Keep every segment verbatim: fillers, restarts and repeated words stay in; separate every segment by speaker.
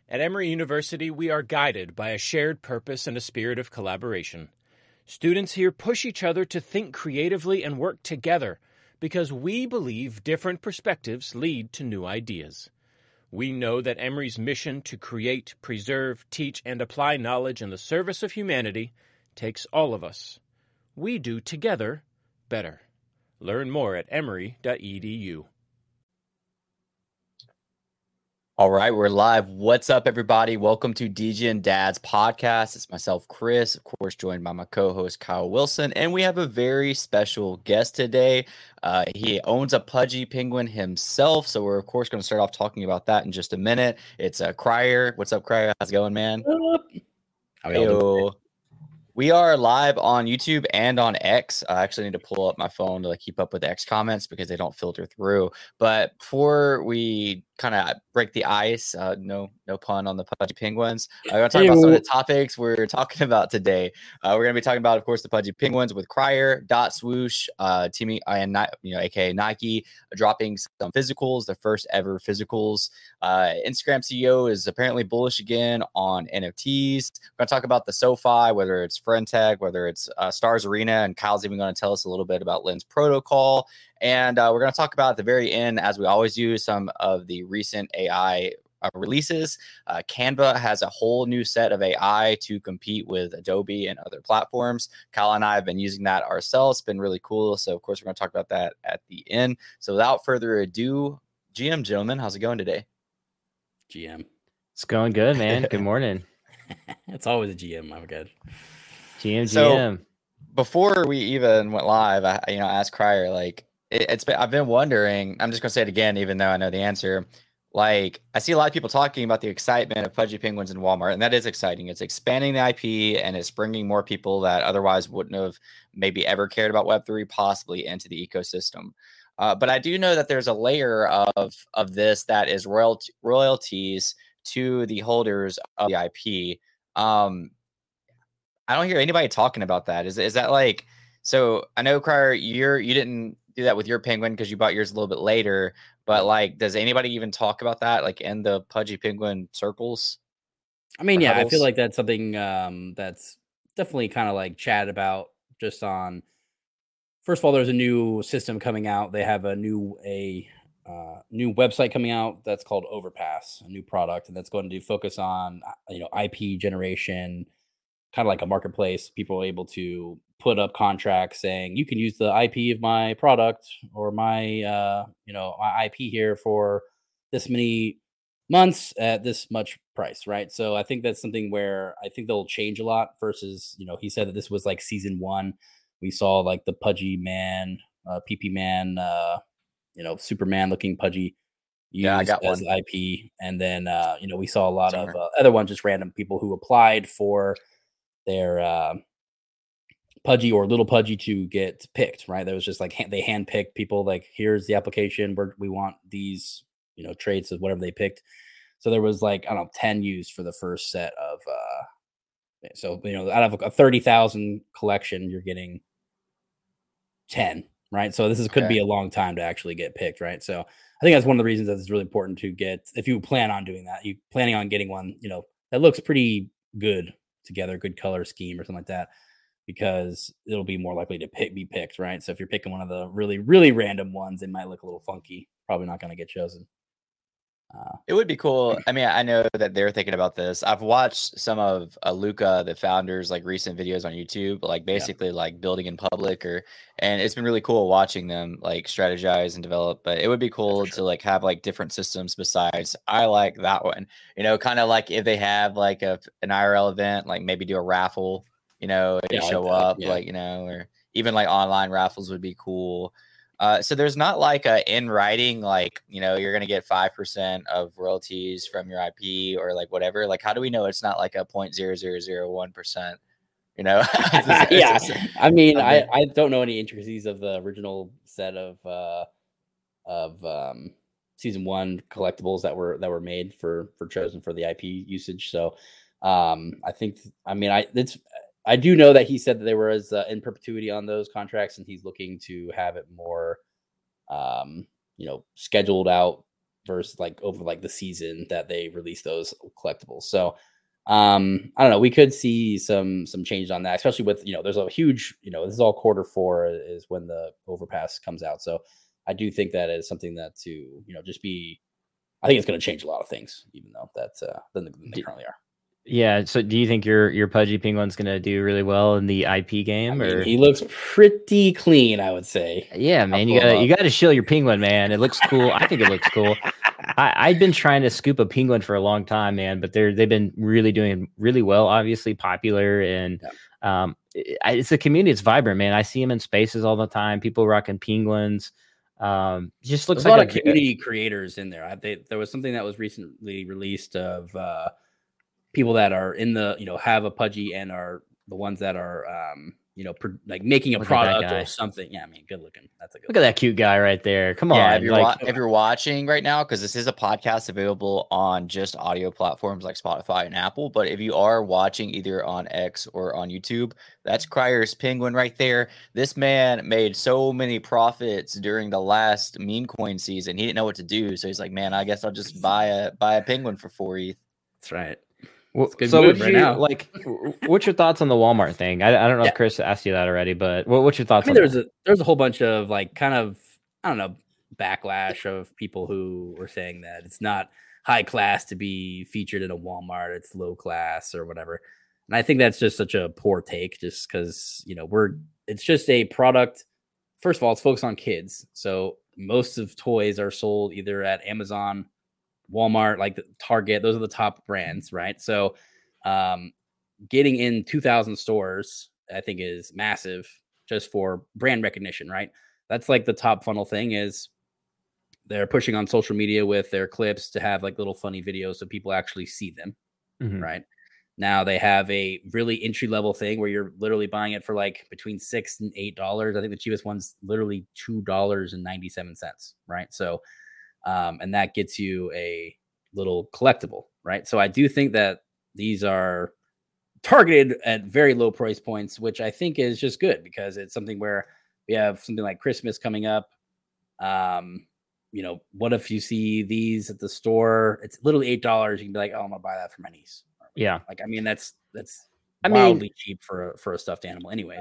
Speaker 1: At Emory University, we are guided by a shared purpose and a spirit of collaboration. Students here push each other to think creatively and work together because we believe different perspectives lead to new ideas. We know that Emory's mission to create, preserve, teach, and apply knowledge in the service of humanity takes all of us. We do together better. Learn more at emory dot e d u.
Speaker 2: All right, we're live. What's up, everybody? Welcome to D J and Dad's podcast. It's myself, Chris, of course, joined by my co-host, Kyle Wilson, and we have a very special guest today. Uh, he owns a Pudgy Penguin himself, so we're, of course, going to start off talking about that in just a minute. It's uh, Cryer. What's up, Cryer? How's it going, man?
Speaker 3: How y'all doing?
Speaker 2: We are live on YouTube and on X. I actually need to pull up my phone to like keep up with X comments because they don't filter through. But before we kind of break the ice, uh, no no pun on the Pudgy Penguins, I'm going to talk
Speaker 3: Ew.
Speaker 2: about some of the topics we're talking about today. Uh, we're going to be talking about, of course, the Pudgy Penguins with Cryer, Dot Swoosh, uh, teaming, and you know, aka Nike, dropping some physicals, the first ever physicals. Uh, Instagram C E O is apparently bullish again on N F Ts. We're going to talk about the SoFi, whether it's Frentech, whether it's uh, Stars Arena, and Kyle's even going to tell us a little bit about Lens Protocol. And uh, we're going to talk about at the very end, as we always do, some of the recent A I uh, releases. Uh, Canva has a whole new set of A I to compete with Adobe and other platforms. Kyle and I have been using that ourselves. It's been really cool. So, of course, we're going to talk about that at the end. So, without further ado, G M, gentlemen, how's it going today?
Speaker 3: G M.
Speaker 4: It's going good, man. Good morning.
Speaker 3: It's always a G M. I'm good.
Speaker 4: G M,
Speaker 2: So,
Speaker 4: G M.
Speaker 2: Before we even went live, I you know asked Cryer, like it, it's been I've been wondering. I'm just gonna say it again, even though I know the answer. Like I see a lot of people talking about the excitement of Pudgy Penguins in Walmart, and that is exciting. It's expanding the I P and it's bringing more people that otherwise wouldn't have maybe ever cared about Web three possibly into the ecosystem. Uh, but I do know that there's a layer of of this that is royalty, royalties to the holders of the I P. Um, I don't hear anybody talking about that. Is is that like so? I know, Cryer, you're you didn't do that with your penguin because you bought yours a little bit later. But like, does anybody even talk about that like in the Pudgy Penguin circles?
Speaker 3: I mean, yeah,
Speaker 2: huddles?
Speaker 3: I feel like that's something um, that's definitely kind of like chatted about just on. First of all, there's a new system coming out. They have a new a uh, new website coming out that's called Overpass, a new product, and that's going to focus on you know I P generation, kind of like a marketplace. People are able to put up contracts saying you can use the I P of my product or my uh, you know my I P here for this many months at this much price, right? So I think that's something where I think they'll change a lot versus, you know, he said that this was like season one. We saw like the Pudgy Man, uh, P P Man, uh, you know, Superman looking Pudgy used
Speaker 2: Yeah, I got
Speaker 3: as
Speaker 2: one.
Speaker 3: I P. And then, uh, you know, we saw a lot
Speaker 2: Somewhere.
Speaker 3: of uh, other ones, just random people who applied for their uh, Pudgy or Little Pudgy to get picked, right? That was just like hand, they handpicked people like, here's the application. We're, we want these, you know, traits of whatever they picked. So there was like, I don't know, ten used for the first set of, uh, so, you know, out of a thirty thousand collection, you're getting ten, right? So this is, could
Speaker 2: Okay.
Speaker 3: be a long time to actually get picked, right? So I think that's one of the reasons that it's really important to get, if you plan on doing that, you planning on getting one, you know, that looks pretty good together, good color scheme or something like that, because it'll be more likely to pick, be picked, right? So if you're picking one of the really, really random ones, it might look a little funky, probably not going to get chosen.
Speaker 2: Uh, it would be cool. I mean, I know that they're thinking about this. I've watched some of uh, Luca, the founder's like recent videos on YouTube, like basically yeah. like building in public, or and it's been really cool watching them like strategize and develop. But it would be cool sure. to like have like different systems besides. I like that one. You know, kind of like if they have like a an I R L event, like maybe do a raffle. You know, and yeah, show like up, yeah. like you know, or even like online raffles would be cool. Uh, so there's not like a in writing, like, you know, you're going to get five percent of royalties from your I P or like whatever. Like, how do we know it's not like a zero point zero zero zero one percent, you know? it's
Speaker 3: just, yeah. Just, I mean, I, I don't know any intricacies of the original set of, uh, of, um, season one collectibles that were, that were made for, for chosen for the I P usage. So, um, I think, I mean, I, it's, I do know that he said that there was uh, in perpetuity on those contracts, and he's looking to have it more, um, you know, scheduled out versus like over like the season that they release those collectibles. So um, I don't know. We could see some some change on that, especially with, you know, there's a huge, you know, this is all quarter four is when the overpass comes out. So I do think that is something that to, you know, just be, I think it's going to change a lot of things, even though that's uh, than, than they currently are.
Speaker 4: Yeah. So do you think your your Pudgy Penguin's going to do really well in the I P game?
Speaker 3: I mean,
Speaker 4: or
Speaker 3: he looks pretty clean, I would say.
Speaker 4: Yeah, man, you gotta you gotta shill your penguin, man. It looks cool. I think it looks cool. I, I've been trying to scoop a penguin for a long time, man, but they're they've been really doing really well. Obviously popular, and yeah. um, it, it's a community. It's vibrant, man. I see them in spaces all the time. People rocking penguins. Um, just looks
Speaker 3: There's
Speaker 4: like
Speaker 3: a lot a, of community creators in there. I, they, there was something that was recently released of uh, people that are in the, you know, have a Pudgy and are the ones that are, um, you know, pro- like making a
Speaker 4: Look
Speaker 3: product or something. Yeah, I mean, good looking. That's a good.
Speaker 4: Look at that cute guy right there. Come
Speaker 2: yeah,
Speaker 4: on.
Speaker 2: If you're,
Speaker 4: like,
Speaker 2: wa- if you're watching right now, because this is a podcast available on just audio platforms like Spotify and Apple, but if you are watching either on X or on YouTube, that's Cryer's penguin right there. This man made so many profits during the last meme coin season. He didn't know what to do, so he's like, "Man, I guess I'll just buy a buy a penguin for four E T H."
Speaker 3: That's right.
Speaker 4: Well, so what right you now. like? What's your thoughts on the Walmart thing? I, I don't know
Speaker 3: yeah.
Speaker 4: if Chris asked you that already, but what, what's your thoughts?
Speaker 3: I mean,
Speaker 4: on
Speaker 3: there's
Speaker 4: that?
Speaker 3: a there's a whole bunch of like kind of I don't know backlash of people who were saying that it's not high class to be featured in a Walmart, it's low class or whatever. And I think that's just such a poor take, just because, you know, we're it's just a product. First of all, it's focused on kids, so most of toys are sold either at Amazon, Walmart, like the Target. Those are the top brands, right? So um getting in two thousand stores, I think, is massive just for brand recognition, right? That's like the top funnel thing is they're pushing on social media with their clips to have like little funny videos so people actually see them, mm-hmm. right? Now they have a really entry level thing where you're literally buying it for like between six and eight dollars. I think the cheapest one's literally two dollars and ninety seven cents, right? So Um, and that gets you a little collectible, right? So I do think that these are targeted at very low price points, which I think is just good because it's something where we have something like Christmas coming up. Um, you know, what if you see these at the store? It's literally eight dollars. You can be like, oh, I'm gonna buy that for my niece.
Speaker 4: Yeah,
Speaker 3: like I mean, that's that's
Speaker 4: I
Speaker 3: wildly
Speaker 4: mean,
Speaker 3: cheap for a, for a stuffed animal, anyways.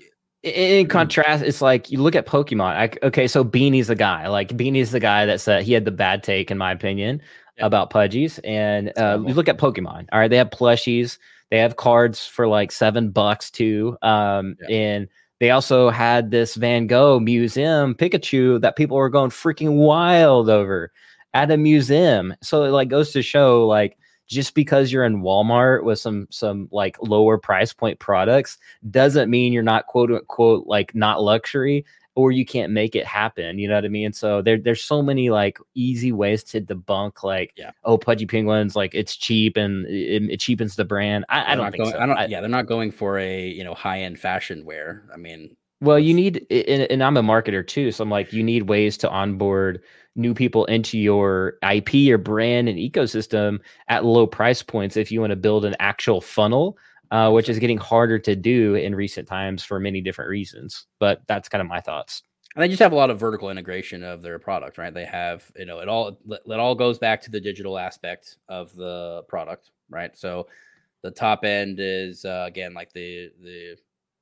Speaker 4: In contrast, it's like you look at Pokemon. I, okay, so Beanie's the guy. Like Beanie's the guy that said he had the bad take, in my opinion, yeah. about Pudgies. And uh, you look at Pokemon. All right, they have plushies. They have cards for like seven bucks too. Um, yeah. And they also had this Van Gogh museum Pikachu that people were going freaking wild over at a museum. So it like goes to show like. Just because you're in Walmart with some some like lower price point products doesn't mean you're not quote unquote like not luxury or you can't make it happen. You know what I mean? So there there's so many like easy ways to debunk like
Speaker 3: yeah.
Speaker 4: oh Pudgy Penguins like it's cheap and it, it cheapens the brand. I, I don't think
Speaker 3: going,
Speaker 4: so.
Speaker 3: I don't.
Speaker 4: I,
Speaker 3: yeah, they're not going for a you know high end fashion wear. I mean,
Speaker 4: well, you need and, and I'm a marketer too, so I'm like you need ways to onboard new people into your I P, your brand and ecosystem at low price points if you want to build an actual funnel, uh, which is getting harder to do in recent times for many different reasons. But that's kind of my thoughts.
Speaker 3: And they just have a lot of vertical integration of their product, right? They have, you know, it all it all goes back to the digital aspect of the product, right? So the top end is uh, again like the the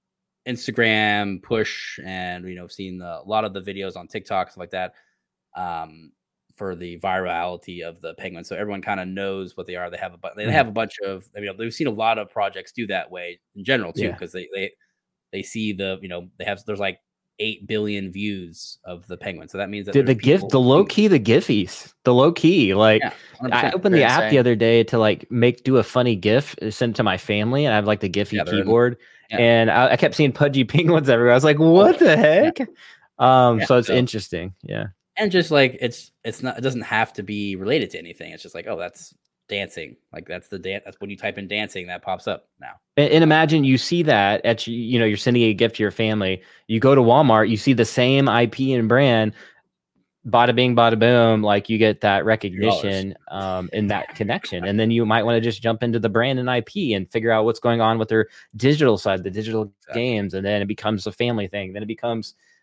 Speaker 3: Instagram push, and you know, seeing the, a lot of the videos on TikTok, stuff like that. Um, for the virality of the penguins, so everyone kind of knows what they are. They have a bu- they have a bunch of. I mean, we've seen a lot of projects do that way in general too, because yeah. they they they see the you know they have there's like eight billion views of the penguin, so that means that
Speaker 4: Dude, the gift, the low key, the Giphies, the low key. Like yeah, I opened the app insane. the other day to like make do a funny GIF, send it to my family, and I have like the Giphy yeah, keyboard, in, yeah. and I, I kept seeing Pudgy Penguins everywhere. I was like, what the heck? Yeah. Um, yeah, so it's so. interesting, yeah.
Speaker 3: And just like it's it's not it doesn't have to be related to anything. It's just like, oh, that's dancing. Like that's the dance. That's when you type in dancing, that pops up now.
Speaker 4: And, and imagine you see that at you know you're sending a gift to your family. You go to Walmart, you see the same I P and brand. Bada bing, bada boom. Like you get that recognition um, and that connection, and then you might want to just jump into the brand and I P and figure out what's going on with their digital side, the digital exactly. games, and then it becomes a family thing. Then it becomes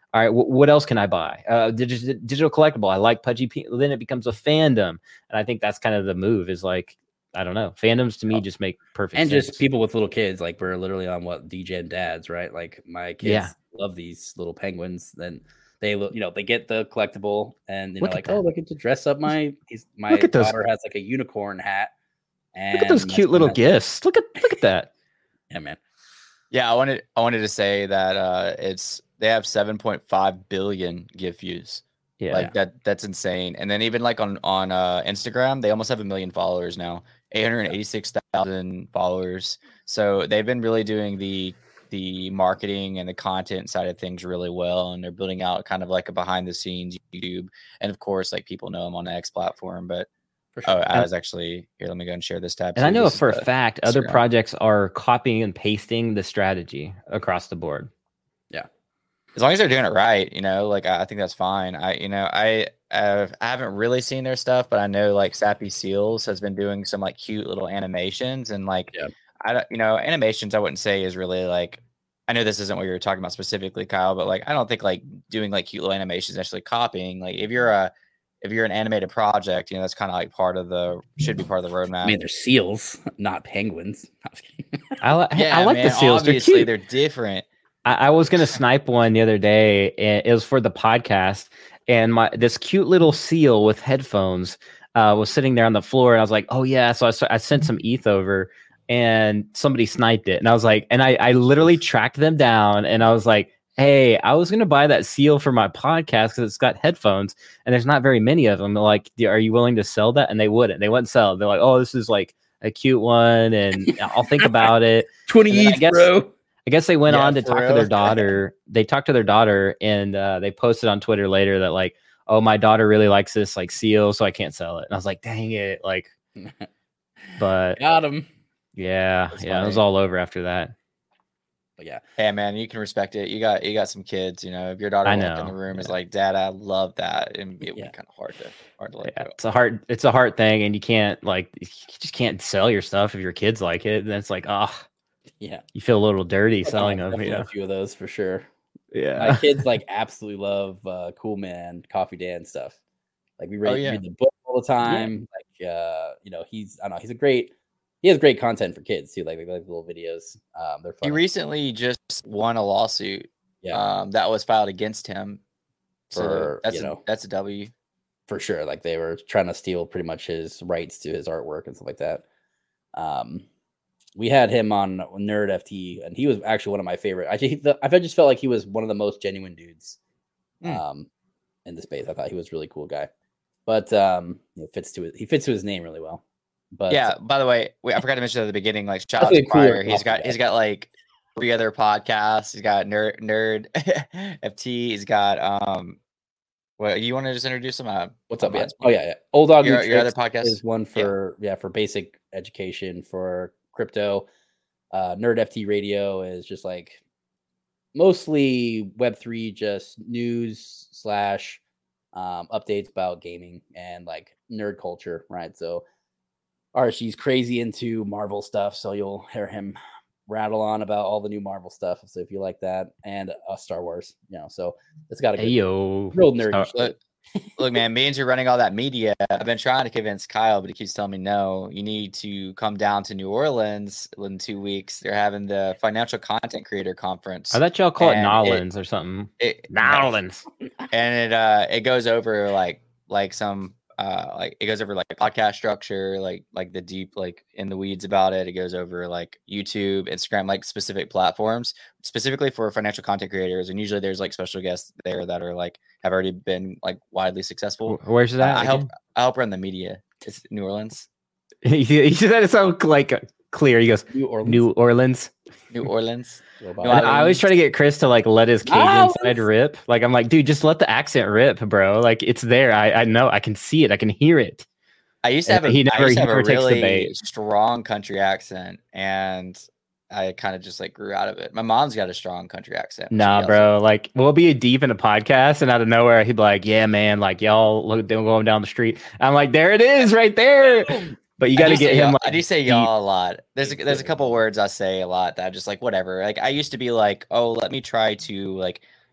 Speaker 4: All right, wh- what else can I buy? Uh, digital, digital collectible. I like Pudgy. P- then it becomes a fandom, and I think that's kind of the move. Is like, I don't know, fandoms to me
Speaker 3: Oh.
Speaker 4: just make perfect
Speaker 3: and
Speaker 4: sense.
Speaker 3: just people with little kids. Like we're literally on what D J and dads, right? Like my kids
Speaker 4: Yeah.
Speaker 3: love these little penguins. Then they, look, you know, they get the collectible, and you
Speaker 4: Look
Speaker 3: know,
Speaker 4: at
Speaker 3: like, oh,
Speaker 4: that.
Speaker 3: look at to dress up my. He's, my
Speaker 4: Look at those-
Speaker 3: daughter has like a unicorn hat. And
Speaker 4: Look at those
Speaker 3: my
Speaker 4: cute
Speaker 3: son
Speaker 4: little
Speaker 3: has-
Speaker 4: gifts. Look at look at that.
Speaker 3: Yeah, man.
Speaker 2: Yeah, I wanted I wanted to say that uh, it's they have seven point five billion gift views.
Speaker 4: Yeah.
Speaker 2: Like that that's insane. And then even like on on uh, Instagram, they almost have a million followers now. eight hundred eighty-six thousand followers. So they've been really doing the the marketing and the content side of things really well, and they're building out kind of like a behind the scenes YouTube. And of course, like people know them on the X platform, but
Speaker 3: For sure.
Speaker 2: oh, I was actually here. Let me go and share this tab.
Speaker 4: And I
Speaker 2: too.
Speaker 4: know
Speaker 2: This is
Speaker 4: for a
Speaker 2: the-
Speaker 4: fact other
Speaker 2: Instagram.
Speaker 4: projects are copying and pasting the strategy across the board.
Speaker 2: as long as they're doing it right, you know, like I, I think that's fine. I, you know, I, uh, I haven't really seen their stuff, but I know like Sappy Seals has been doing some like cute little animations and like,
Speaker 3: Yeah.
Speaker 2: I don't, you know, animations I wouldn't say is really like, I know this isn't what you're talking about specifically, Kyle, but like, I don't think like doing like cute little animations is actually copying. Like if you're a, if you're an animated project, you know, that's kind of like part of the, should be part of the roadmap.
Speaker 3: I mean, they're seals, not penguins.
Speaker 4: I, li-
Speaker 2: yeah,
Speaker 4: I like
Speaker 2: man,
Speaker 4: the seals. They're
Speaker 2: obviously
Speaker 4: cute.
Speaker 2: they're different.
Speaker 4: I, I was gonna snipe one the other day, and it was for the podcast. And my this cute little seal with headphones uh, was sitting there on the floor, and I was like, "Oh yeah!" So I, s- I sent some E T H over, and somebody sniped it, and I was like, and I I literally tracked them down, and I was like, "Hey, I was gonna buy that seal for my podcast because it's got headphones, and there's not very many of them. They're like, are you willing to sell that?" And they wouldn't. They wouldn't sell. They're like, "Oh, this is like a cute one, and I'll think about it."
Speaker 3: twenty
Speaker 4: And then I
Speaker 3: E T H,
Speaker 4: guess-
Speaker 3: bro.
Speaker 4: I guess they went
Speaker 2: Yeah,
Speaker 4: on to
Speaker 2: for
Speaker 4: talk to
Speaker 2: real.
Speaker 4: their daughter. They talked to their daughter, and uh, they posted on Twitter later that like, "Oh, my daughter really likes this like seal, so I can't sell it." And I was like, "Dang it!" Like, but
Speaker 3: Got him.
Speaker 4: yeah,
Speaker 2: That's
Speaker 4: yeah, it was
Speaker 2: funny.
Speaker 4: all over after that.
Speaker 3: But yeah,
Speaker 2: Hey man, you can respect it. You got you got some kids, you know. If your daughter
Speaker 4: I
Speaker 2: walked in the
Speaker 4: know,
Speaker 2: room is
Speaker 4: yeah.
Speaker 2: like, "Dad, I love that," and it would
Speaker 3: Yeah.
Speaker 2: be kind of hard to hard to let
Speaker 4: Yeah,
Speaker 2: go.
Speaker 4: it's a hard, it's a hard thing, and you can't like, you just can't sell your stuff if your kids like it. And it's like, oh,
Speaker 3: yeah.
Speaker 4: you feel a little dirty
Speaker 3: I've
Speaker 4: selling them.
Speaker 3: definitely
Speaker 4: You know?
Speaker 3: a few of those for sure. My
Speaker 4: Yeah,
Speaker 3: kids like absolutely love uh, Cool Man, Coffee Dan stuff. Like we read,
Speaker 2: Oh, yeah.
Speaker 3: read the book all the time. Like uh, you know, he's I don't know, he's a great. He has great content for kids too. Like like, like little videos. Um, they're
Speaker 2: He
Speaker 3: fun.
Speaker 2: recently just won a lawsuit
Speaker 3: Yeah,
Speaker 2: um, that was filed against him. So
Speaker 3: For,
Speaker 2: that's
Speaker 3: you
Speaker 2: a,
Speaker 3: know-
Speaker 2: that's a W.
Speaker 3: for sure. Like they were trying to steal pretty much his rights to his artwork and stuff like that. Um, we had him on Nerd F T, and he was actually one of my favorite. I just, I just felt like he was one of the most genuine dudes,
Speaker 2: Hmm.
Speaker 3: um, in the space. I thought he was a really cool guy, but um, it fits to his, he fits to his name really well. But
Speaker 2: Yeah. By the way, wait, I forgot to mention at the beginning. Like, shout out
Speaker 3: Definitely
Speaker 2: to
Speaker 3: a cooler
Speaker 2: Crier. He's
Speaker 3: coffee
Speaker 2: got
Speaker 3: guy.
Speaker 2: he's got like three other podcasts. He's got Nerd Nerd F T. He's got um. Well, you want to just introduce him? Uh,
Speaker 3: what's up,
Speaker 2: my
Speaker 3: yeah?
Speaker 2: mind's
Speaker 3: Oh yeah, yeah. Old Dog
Speaker 2: Your-
Speaker 3: New
Speaker 2: your other
Speaker 3: Tricks
Speaker 2: podcast?
Speaker 3: is one for yeah. for basic education for crypto. Uh, Nerd F T Radio is just like mostly Web three, just news slash um, updates about gaming and like nerd culture, right? So Archie's crazy into Marvel stuff, so you'll hear him rattle on about all the new Marvel stuff. So if you like that, and uh, Star Wars, you know, so it's got a good,
Speaker 4: hey yo,
Speaker 3: real nerdy
Speaker 4: Star-
Speaker 3: shit.
Speaker 2: Look, look, man, means you're running all that media. I've been trying to convince Kyle, but he keeps telling me no. You need to come down to New Orleans in two weeks. They're having the Financial Content Creator Conference.
Speaker 4: I thought y'all call it
Speaker 2: And it-
Speaker 4: Nolans or something.
Speaker 2: It,
Speaker 4: Nolans.
Speaker 2: and it uh it goes over like like some uh like it goes over like podcast structure, like like the deep like in the weeds about it. It goes over like YouTube, Instagram, like specific platforms specifically for financial content creators. And usually there's like special guests there that are like have already been like widely successful.
Speaker 4: Wh- Where's it
Speaker 2: Uh,
Speaker 4: at?
Speaker 2: I help
Speaker 4: again?
Speaker 2: I help run the media. It's New Orleans.
Speaker 4: he he said it so like uh, clear. He goes,
Speaker 3: New Orleans.
Speaker 4: New Orleans.
Speaker 2: New Orleans.
Speaker 3: Robot.
Speaker 2: New
Speaker 4: I, I always try to get Chris to like let his Cajun
Speaker 3: Nolans.
Speaker 4: side rip. Like I'm like, dude, just let the accent rip, bro. Like it's there. I, I know. I can see it. I can hear it.
Speaker 2: I used to have a,
Speaker 4: He
Speaker 2: I
Speaker 4: never-
Speaker 2: used to
Speaker 4: he
Speaker 2: have a
Speaker 4: never takes the
Speaker 2: really
Speaker 4: bait.
Speaker 2: strong country accent, and I kind of just like grew out of it. My mom's got a strong country accent. She
Speaker 4: Nah,
Speaker 2: yells
Speaker 4: bro. Like we'll be deep in a podcast, and out of nowhere, he'd be like, "Yeah, man. Like y'all look, they're going down the street." I'm like, "There it is, right there." But you
Speaker 2: I
Speaker 4: got to
Speaker 2: do
Speaker 4: get
Speaker 2: say
Speaker 4: him.
Speaker 2: y'all-
Speaker 4: Like,
Speaker 2: I do say
Speaker 4: deep.
Speaker 2: y'all a lot. There's a, there's a couple words I say a lot that I'm just like whatever. Like I used to be like, oh, let me try to like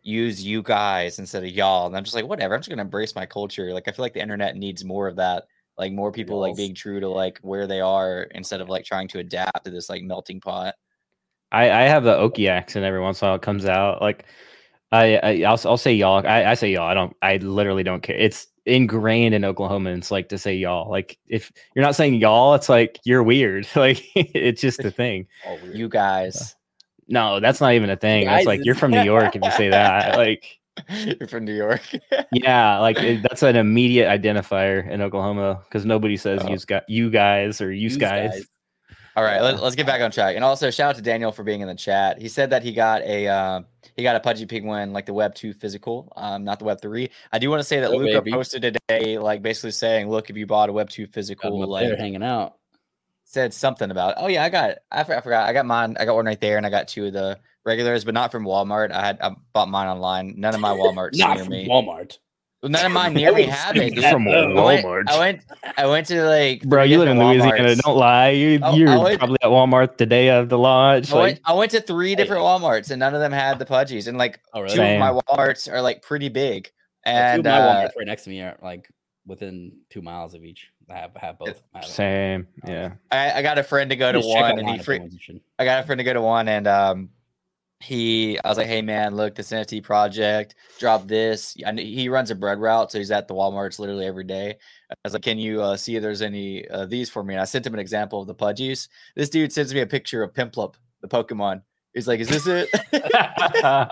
Speaker 2: use you guys instead of y'all. And I'm just like, whatever. I'm just gonna embrace my culture. Like I feel like the internet needs more of that. Like more people like being true to like where they are instead of like trying to adapt to this like melting pot.
Speaker 4: I, I have the Okie accent every once in a while. It comes out like I, I I'll I'll say y'all. I, I say y'all. I don't. I literally don't care. It's ingrained in Oklahomans like to say y'all. Like if you're not saying y'all, it's like you're weird. Like it's just a thing.
Speaker 2: Oh, you guys.
Speaker 4: No, that's not even a thing. That's like you're from New York if you say that. Like
Speaker 2: you're from New York.
Speaker 4: Yeah, like it, that's an immediate identifier in Oklahoma because nobody says oh. you got you guys or you guys. guys.
Speaker 2: All right, let, let's get back on track. And also shout out to Daniel for being in the chat. He said that he got a uh, he got a Pudgy Penguin, like the Web two physical, um, not the Web three. I do want to say that oh, Luca baby. posted today, like basically saying, look, if you bought a Web two physical, like
Speaker 3: they're hanging out.
Speaker 2: Said something about, oh yeah, I got it. I, I forgot. I got mine. I got one right there, and I got two of the regulars, but not from Walmart. I had I bought mine online. None of my Walmarts
Speaker 3: not
Speaker 2: near
Speaker 3: from
Speaker 2: me.
Speaker 3: Walmart.
Speaker 2: Well, none of mine near me have it.
Speaker 4: From Walmart.
Speaker 2: I went, I went. I went to like.
Speaker 4: Bro, you live in Louisiana.
Speaker 2: Walmarts.
Speaker 4: Don't lie. You,
Speaker 2: oh,
Speaker 4: you're
Speaker 2: went,
Speaker 4: probably at Walmart the day of the launch.
Speaker 2: I,
Speaker 4: like,
Speaker 2: went, I went to three different Walmarts, and none of them had the Pudgies. And like oh, really? two Same. of my Walmarts are like pretty big. And
Speaker 3: two of my
Speaker 2: uh,
Speaker 3: Walmarts right next to me are like within two miles of each. I have, I have both. I have
Speaker 4: Same. Yeah.
Speaker 2: I, I got a friend to go to one, and he free. I got a friend to go to one, and um. He, I was like, hey man, look, this N F T project, drop this. I, he runs a bread route, so he's at the Walmarts literally every day. I was like, can you uh, see if there's any of uh, these for me? And I sent him an example of the Pudgies. This dude sends me a picture of Piplup, the Pokemon. He's like, is this it?
Speaker 4: uh,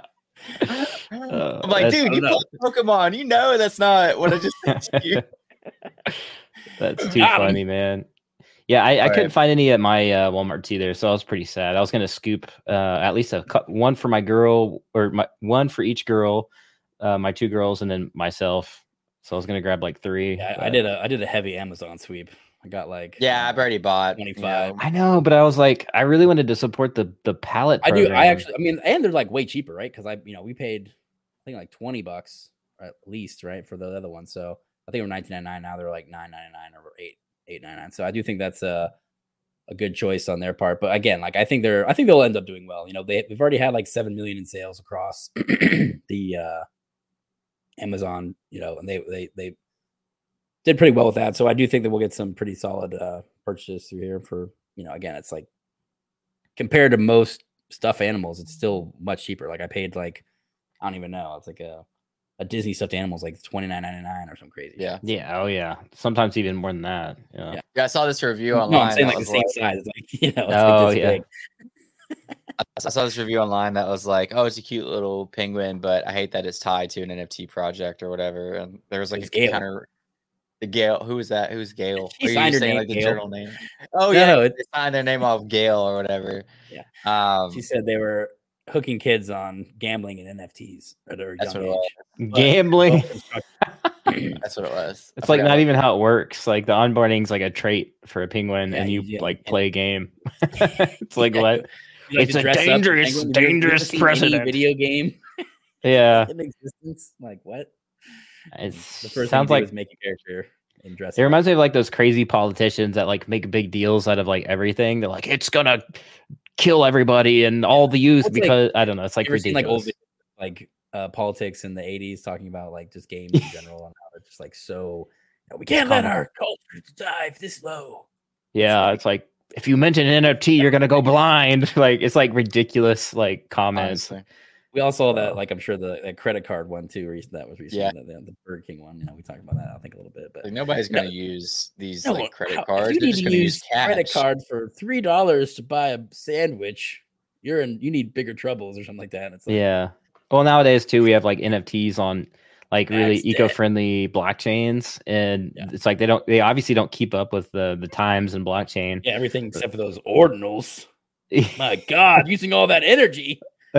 Speaker 2: I'm like, dude, you play Pokemon. You know that's not what I just said to you.
Speaker 4: That's too funny, man. Yeah, I, I couldn't right. find any at my uh, Walmart either, so I was pretty sad. I was gonna scoop uh, at least a cu- one for my girl, or my one for each girl, uh, my two girls, and then myself. So I was gonna grab like three.
Speaker 3: Yeah, I did a I did a heavy Amazon sweep. I got like
Speaker 2: yeah, I've already bought
Speaker 3: twenty-five.
Speaker 2: You know.
Speaker 4: I know, but I was like, I really wanted to support the the pallet.
Speaker 3: I
Speaker 4: program.
Speaker 3: do. I actually, I mean, and they're like way cheaper, right? Because I, you know, we paid I think like twenty bucks at least, right, for the other one. So I think we're nineteen ninety-nine now. They're like nine ninety-nine or eight eight ninety-nine. So I do think that's a a good choice on their part. But again, like I think they're I think they'll end up doing well. You know, they they've already had like seven million in sales across the uh Amazon, you know, and they they they did pretty well with that. So I do think that we'll get some pretty solid uh purchases through here for, you know, again, it's like compared to most stuffed animals, it's still much cheaper. Like I paid like I don't even know, it's like a a Disney stuffed animal is like twenty-nine ninety-nine or something crazy.
Speaker 2: Yeah.
Speaker 4: Yeah. Oh yeah. Sometimes even more than that. Yeah.
Speaker 2: Yeah. yeah I saw this review online.
Speaker 3: No, I'm saying like the same like, size. Like, you know, it's
Speaker 4: oh
Speaker 3: like
Speaker 4: yeah.
Speaker 3: big.
Speaker 2: I saw this review online that was like, oh, it's a cute little penguin, but I hate that it's tied to an N F T project or whatever. And there was like
Speaker 3: it's
Speaker 2: a Gail. counter. The Gail, who is that? Who's Gail?
Speaker 3: She
Speaker 2: Are you
Speaker 3: signed her
Speaker 2: saying
Speaker 3: name,
Speaker 2: like the
Speaker 3: Gail.
Speaker 2: journal name? Oh
Speaker 3: no,
Speaker 2: yeah,
Speaker 3: no,
Speaker 2: they signed their name off Gail or whatever.
Speaker 3: Yeah.
Speaker 2: Um,
Speaker 3: she said they were hooking kids on gambling and N F Ts at their
Speaker 2: that's
Speaker 3: young
Speaker 2: what
Speaker 3: age.
Speaker 2: it was.
Speaker 4: Gambling.
Speaker 2: That's what it was.
Speaker 4: It's like not even how it works. Like the onboarding's like a trait for a penguin, yeah, and you yeah, like play a game. It's like yeah. what?
Speaker 3: Like
Speaker 4: it's a dangerous,
Speaker 3: penguin,
Speaker 4: dangerous precedent.
Speaker 3: Video game.
Speaker 4: Yeah.
Speaker 3: In existence. Like what?
Speaker 4: It
Speaker 3: the first
Speaker 4: sounds like
Speaker 3: was make a character and dress.
Speaker 4: It reminds me of like those crazy politicians that like make big deals out of like everything. They're like, it's gonna kill everybody and all the youth it's because like, I don't know. It's like ridiculous. Seen, like old
Speaker 3: like uh, politics in the eighties talking about like just games in general and how they're just like so you know, we can't let our culture dive this low.
Speaker 4: Yeah, it's like, it's like if you mention an N F T, you're gonna go blind. Like it's like ridiculous like comments.
Speaker 2: Honestly.
Speaker 3: We all saw that, like I'm sure the, the credit card one too. Recent that was recent.
Speaker 2: Yeah.
Speaker 3: The, the Burger King one. You know, we talked about that. I think a little bit, but
Speaker 2: like nobody's going to
Speaker 3: no,
Speaker 2: use these
Speaker 3: no,
Speaker 2: like credit
Speaker 3: how,
Speaker 2: cards.
Speaker 3: If you
Speaker 2: They're
Speaker 3: need
Speaker 2: just
Speaker 3: to
Speaker 2: going to
Speaker 3: use
Speaker 2: use cash.
Speaker 3: credit card for three dollars to buy a sandwich. You're in. You need bigger troubles or something like that. And it's like,
Speaker 4: yeah. Well, nowadays too, we have like N F Ts on like really
Speaker 3: That's
Speaker 4: eco-friendly blockchains, and yeah. it's like they don't. They obviously don't keep up with the the times and blockchain.
Speaker 3: Yeah, everything except for those ordinals. My God, using all that energy.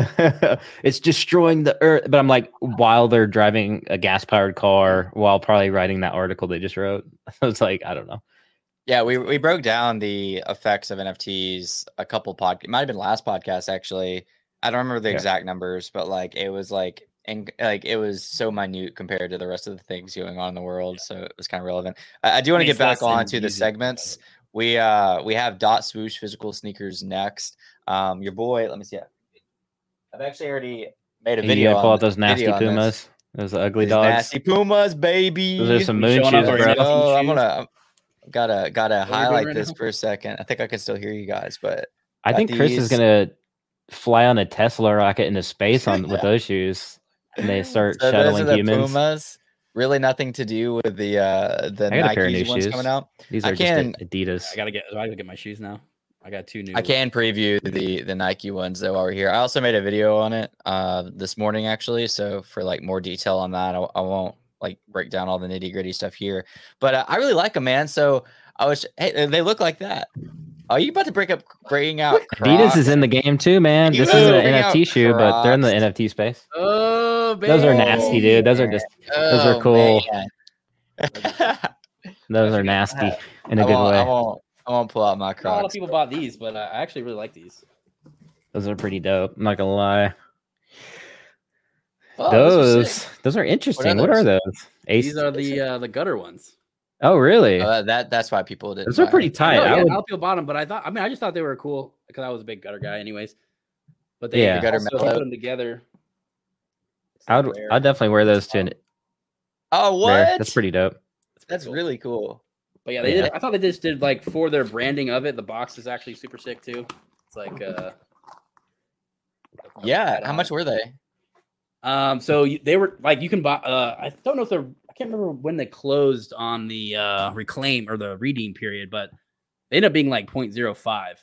Speaker 4: It's destroying the earth. But I'm like, while they're driving a gas powered car while probably writing that article they just wrote. It's like, I don't know.
Speaker 2: Yeah, we we broke down the effects of N F Ts a couple podcasts. It might have been last podcast actually. I don't remember the yeah. exact numbers, but like it was like and like it was so minute compared to the rest of the things going on in the world. So it was kind of relevant. I, I do want to get back on to the segments. We uh we have Dot Swoosh physical sneakers next. Um, your boy, let me see. I've actually already made a
Speaker 4: You
Speaker 2: video.
Speaker 4: gotta pull
Speaker 2: on
Speaker 4: out those nasty
Speaker 2: video on this.
Speaker 4: Pumas. Those ugly
Speaker 2: These
Speaker 4: dogs.
Speaker 2: nasty Pumas, baby.
Speaker 4: Those are some
Speaker 3: We
Speaker 4: moon
Speaker 3: showing
Speaker 4: shoes,
Speaker 3: off our
Speaker 4: bro.
Speaker 3: N F T
Speaker 2: Oh, I'm
Speaker 3: shoes?
Speaker 2: gonna I'm- gotta gotta
Speaker 3: What are we doing
Speaker 2: highlight
Speaker 3: right
Speaker 2: this
Speaker 3: now?
Speaker 2: for a second. I think I can still hear you guys, but
Speaker 4: I
Speaker 2: got
Speaker 4: think Chris is
Speaker 2: these.
Speaker 4: gonna fly on a Tesla rocket into space on with those shoes, and they start
Speaker 2: So those are
Speaker 4: shuttling
Speaker 2: the
Speaker 4: humans.
Speaker 2: Pumas. Really nothing to do with the uh the
Speaker 4: I got a pair of
Speaker 2: Nike
Speaker 4: new
Speaker 2: ones
Speaker 4: shoes.
Speaker 2: coming out.
Speaker 4: These
Speaker 2: I
Speaker 4: are
Speaker 2: can-
Speaker 4: just Adidas.
Speaker 3: I gotta get. I gotta get my shoes now. I got two new.
Speaker 2: I can preview the the Nike ones though while we're here. I also made a video on it uh this morning actually. So for like more detail on that, I, I won't like break down all the nitty gritty stuff here. But uh, I really like them, man. So I was hey, they look like that. Are you about to break up bringing out
Speaker 4: Adidas
Speaker 2: Crocs?
Speaker 4: is in the game too, man.
Speaker 2: You
Speaker 4: This is an
Speaker 2: bring
Speaker 4: N F T
Speaker 2: out
Speaker 4: shoe, but they're in the
Speaker 2: Crocs.
Speaker 4: N F T space.
Speaker 3: Oh, baby.
Speaker 4: Those are nasty, dude. Those are just those are
Speaker 2: Oh,
Speaker 4: cool.
Speaker 2: man.
Speaker 4: Those
Speaker 3: I
Speaker 4: are
Speaker 3: forget-
Speaker 4: nasty in a
Speaker 2: I
Speaker 4: good
Speaker 2: won't, I
Speaker 4: way.
Speaker 2: won't I won't pull out my
Speaker 3: Not a lot of
Speaker 2: Crocs.
Speaker 3: people bought these, but uh, I actually really like these.
Speaker 4: Those are pretty dope. I'm not gonna lie.
Speaker 2: Oh, those are
Speaker 4: those
Speaker 2: sick.
Speaker 4: those are interesting. What
Speaker 2: those?
Speaker 4: are those? Ace.
Speaker 3: These are the uh, the gutter ones.
Speaker 4: Oh, really?
Speaker 2: Uh, that that's why people did.
Speaker 4: Those are pretty tight.
Speaker 3: No,
Speaker 4: I
Speaker 3: yeah,
Speaker 4: would.
Speaker 3: a lot of people bought them, but I thought. I mean, I just thought they were cool because I was a big gutter guy, anyways. But they
Speaker 4: Yeah.
Speaker 3: yeah.
Speaker 2: Gutter
Speaker 3: also, if you
Speaker 2: mellow.
Speaker 3: put them together. it's
Speaker 4: I would.
Speaker 3: like rare.
Speaker 4: I'd definitely wear those to an
Speaker 2: Oh, what?
Speaker 4: rare. That's pretty dope.
Speaker 3: It's pretty
Speaker 2: That's
Speaker 3: cool.
Speaker 2: really cool.
Speaker 3: But yeah, they
Speaker 4: Yeah.
Speaker 3: did. I thought they just did like for their branding of it. The box is actually super sick too. It's like uh.
Speaker 2: Yeah. How much were they?
Speaker 3: Um, so you, they were like you can buy. Uh, I don't know if they're. I can't remember when they closed on the uh reclaim or the redeem period, but they ended up being like point zero five.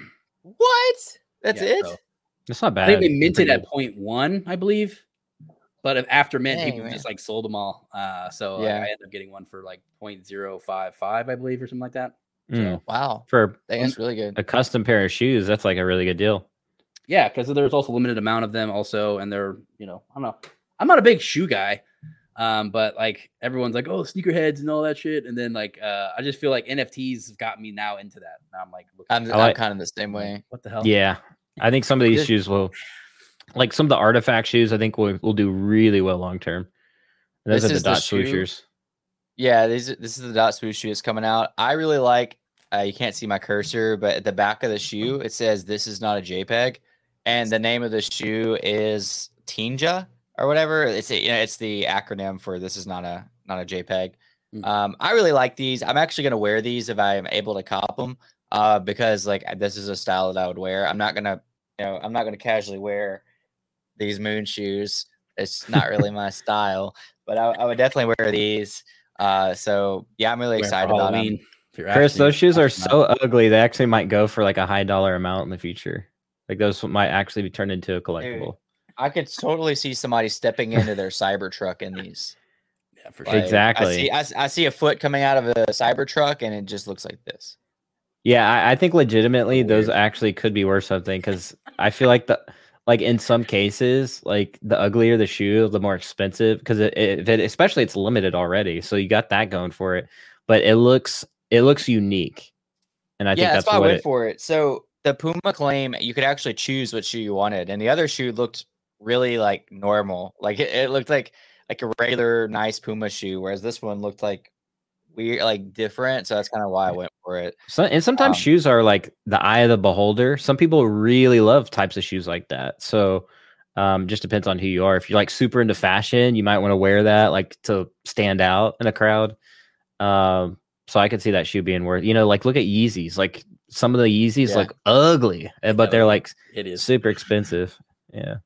Speaker 2: What? That's
Speaker 3: Yeah,
Speaker 2: it?
Speaker 3: so-
Speaker 4: It's not
Speaker 3: I
Speaker 4: bad.
Speaker 3: think they
Speaker 4: They're
Speaker 3: minted
Speaker 4: pretty
Speaker 3: at
Speaker 4: good.
Speaker 3: point one, I believe. But if after mint,
Speaker 2: Dang,
Speaker 3: people
Speaker 2: man.
Speaker 3: just like sold them all. Uh, so like,
Speaker 2: Yeah.
Speaker 3: I ended up getting one for like point zero five five, I believe, or something like that.
Speaker 4: Mm.
Speaker 3: So
Speaker 2: Wow.
Speaker 4: For
Speaker 2: Dang, that's really good.
Speaker 4: a custom pair of shoes, that's like a really good deal.
Speaker 3: yeah, because there's also a limited amount of them, also, and they're you know I don't know. I'm not a big shoe guy, um, but like everyone's like, oh, sneakerheads and all that shit, and then like uh, I just feel like N F Ts have got me now into that. Now I'm like, looking
Speaker 2: I'm,
Speaker 3: at
Speaker 4: I
Speaker 2: I'm
Speaker 4: like-
Speaker 2: kind of the same way.
Speaker 3: what the hell?
Speaker 4: Yeah, I think some of these
Speaker 2: Good.
Speaker 4: shoes will, like some of the artifact shoes, I think will will do really well long term. And those
Speaker 2: This
Speaker 4: are
Speaker 2: is
Speaker 4: the
Speaker 2: the
Speaker 4: dot
Speaker 2: shoe?
Speaker 4: swooshers.
Speaker 2: Yeah, these are- this is the dot swoosh shoe that's coming out. I really like. Uh, you can't see my cursor, but at the back of the shoe it says "This is not a JPEG," and the name of the shoe is Tinja or whatever. It's a, you know, it's the acronym for "This is not a not a JPEG."
Speaker 3: Mm.
Speaker 2: Um, I really like these. I'm actually gonna wear these if I am able to cop them, uh, because like this is a style that I would wear. I'm not gonna, you know, I'm not gonna casually wear these moon shoes. It's not really my style, but I, I would definitely wear these. Uh, so yeah, I'm really
Speaker 3: Wear for
Speaker 2: excited about them.
Speaker 3: Halloween, if you're
Speaker 4: Chris,
Speaker 3: actually
Speaker 4: those shoes are
Speaker 3: watching that.
Speaker 4: so ugly. They actually might go for like a high dollar amount in the future. Like those might actually be turned into a collectible.
Speaker 2: I could totally see somebody stepping into their Cybertruck in these.
Speaker 3: Yeah, for
Speaker 2: Like,
Speaker 3: sure.
Speaker 4: Exactly.
Speaker 2: I see, I, s- I see a foot coming out of a Cybertruck, and it just looks like this.
Speaker 4: Yeah, I, I think legitimately those
Speaker 3: Weird.
Speaker 4: actually could be worth something because I feel like the like in some cases, like the uglier the shoe, the more expensive because it, it, it especially it's limited already, so you got that going for it. But it looks it looks unique, and I
Speaker 2: yeah,
Speaker 4: think
Speaker 2: that's,
Speaker 4: that's,
Speaker 2: why I
Speaker 4: what
Speaker 2: went
Speaker 4: it,
Speaker 2: for it. So the Puma claim, you could actually choose what shoe you wanted, and the other shoe looked really like normal. Like it, it looked like like a regular nice Puma shoe, whereas this one looked like weird, like different. So that's kind of why I went for it.
Speaker 4: So, and sometimes
Speaker 2: Um,
Speaker 4: shoes are like the eye of the beholder. Some people really love types of shoes like that. So um, just depends on who you are. If you're like super into fashion, you might want to wear that like to stand out in a crowd. Um, so I could see that shoe being worth, you know, like look at Yeezys. Like some of the Yeezys
Speaker 2: Yeah.
Speaker 4: look ugly, eh, but they're like
Speaker 3: It is
Speaker 4: super expensive. Yeah.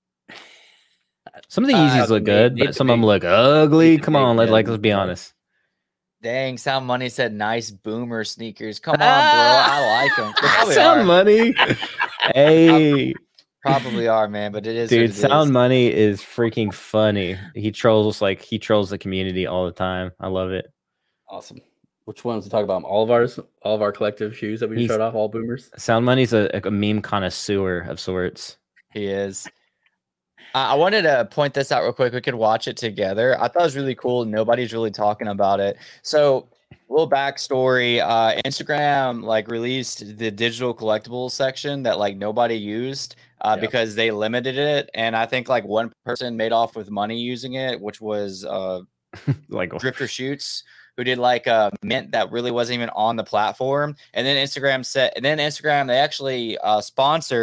Speaker 4: Some of the
Speaker 2: Uh,
Speaker 4: Yeezys
Speaker 3: the
Speaker 4: look
Speaker 3: big-
Speaker 4: good,
Speaker 3: need
Speaker 4: but
Speaker 3: the
Speaker 4: some of them
Speaker 3: big-
Speaker 4: look ugly.
Speaker 3: need the
Speaker 4: Come
Speaker 3: big
Speaker 4: on, let, like let's
Speaker 3: gems,
Speaker 4: be
Speaker 3: bro.
Speaker 4: honest.
Speaker 2: Dang, Sound Money said nice boomer sneakers. Come on, bro. I like them. They probably
Speaker 4: Sound
Speaker 2: are.
Speaker 4: money. Hey.
Speaker 2: Probably are, man. But it is. what
Speaker 4: Dude,
Speaker 2: it
Speaker 4: Sound
Speaker 2: is.
Speaker 4: Money is freaking funny. He trolls like he trolls the community all the time. I love it.
Speaker 3: awesome. Which ones to talk about? All of ours, all of our collective shoes that we
Speaker 4: He's-
Speaker 3: showed off, all boomers.
Speaker 4: Sound Money's a, a meme connoisseur of sorts.
Speaker 2: He is. I I wanted to point this out real quick. We could watch it together. I thought it was really cool. Nobody's really talking about it. So, a little backstory. Uh, Instagram like released the digital collectibles section that like nobody used uh,
Speaker 3: Yep.
Speaker 2: because they limited it, and I think like one person made off with money using it, which was uh,
Speaker 4: Like
Speaker 2: Drifter Shoots, who did like a mint that really wasn't even on the platform. And then Instagram said, and then Instagram, they actually uh, sponsored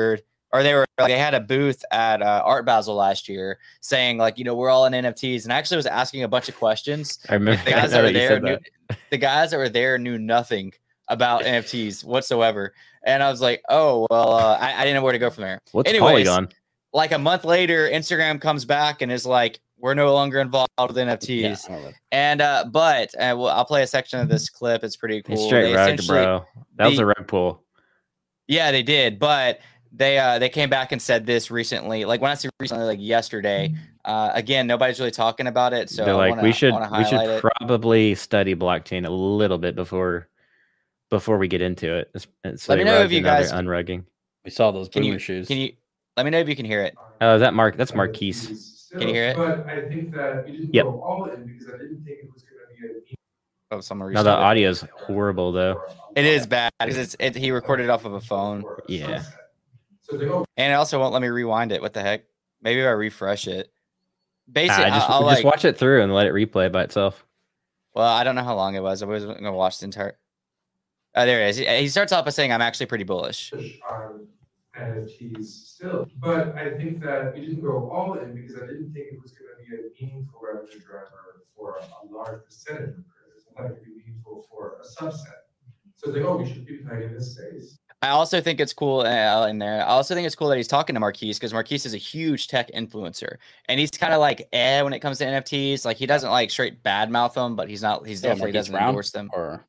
Speaker 2: or they were like, they had a booth at uh, Art Basel last year saying like, you know, we're all in N F Ts, and I actually was asking a bunch of questions.
Speaker 4: I remember
Speaker 2: the guys
Speaker 4: I
Speaker 2: that
Speaker 4: know
Speaker 2: were
Speaker 4: that you
Speaker 2: there
Speaker 4: said
Speaker 2: knew,
Speaker 4: that.
Speaker 2: the guys that were there knew nothing about N F Ts whatsoever. And I was like, oh, well, uh, I, I didn't know where to go from there.
Speaker 4: What's
Speaker 2: Anyways,
Speaker 4: Polygon?
Speaker 2: like a month later, Instagram comes back and is like, we're no longer involved with N F Ts.
Speaker 3: Yeah,
Speaker 2: and uh, but uh, well, I'll play a section of this clip. It's pretty cool.
Speaker 4: It's straight
Speaker 2: They
Speaker 4: rugged,
Speaker 2: essentially-
Speaker 4: bro. That was
Speaker 2: the-
Speaker 4: a rug pull.
Speaker 2: Yeah, they did, but they uh, they came back and said this recently. Like when I say recently, like yesterday. Uh, again, nobody's really talking about it, so
Speaker 4: They're
Speaker 2: I
Speaker 4: like,
Speaker 2: wanna,
Speaker 4: we should
Speaker 2: wanna
Speaker 4: we should
Speaker 2: highlight it.
Speaker 4: probably study blockchain a little bit before before we get into it. It's, it's
Speaker 2: Let me
Speaker 4: like
Speaker 2: know if
Speaker 4: rugged
Speaker 2: you
Speaker 4: and now they're
Speaker 2: guys-
Speaker 4: unrugging.
Speaker 3: We saw those
Speaker 2: Can
Speaker 3: boomer
Speaker 2: you
Speaker 3: shoes.
Speaker 2: can you let me know if you can hear it?
Speaker 4: Oh, is that Mark? That's Marquise.
Speaker 2: Can you hear it?
Speaker 5: But I think that we didn't
Speaker 4: Yep.
Speaker 5: go all in because I didn't think it was going to be a
Speaker 2: Oh, someone
Speaker 4: No, the
Speaker 2: restarted.
Speaker 4: audio's horrible though.
Speaker 2: It is bad because it's it, he recorded it off of a phone,
Speaker 4: Yeah.
Speaker 5: So they go,
Speaker 2: and it also won't let me rewind it. What the heck? Maybe if I refresh it.
Speaker 4: Ah,
Speaker 2: Basically,
Speaker 4: just
Speaker 2: I, will
Speaker 4: just
Speaker 2: like.
Speaker 4: watch it through and let it replay by itself.
Speaker 2: Well, I don't know how long it was. I wasn't gonna watch the entire. Oh, there it is. He, he starts off by saying, "I'm actually pretty bullish."
Speaker 5: on N F Ts still. But I think that we didn't go all in because I didn't think it was going to be a meaningful revenue driver for a large percentage of creators. I thought it could be meaningful for a subset. So it's like, oh, we should be playing in this space.
Speaker 2: I also think it's cool uh, in there. I also think it's cool that he's talking to Marquise because Marquise is a huge tech influencer, and he's kind of like eh when it comes to N F Ts. Like he doesn't like straight badmouth them, but he's not. He's
Speaker 3: Yeah,
Speaker 2: definitely
Speaker 3: Marquise
Speaker 2: doesn't
Speaker 3: Brown,
Speaker 2: endorse them.
Speaker 3: Or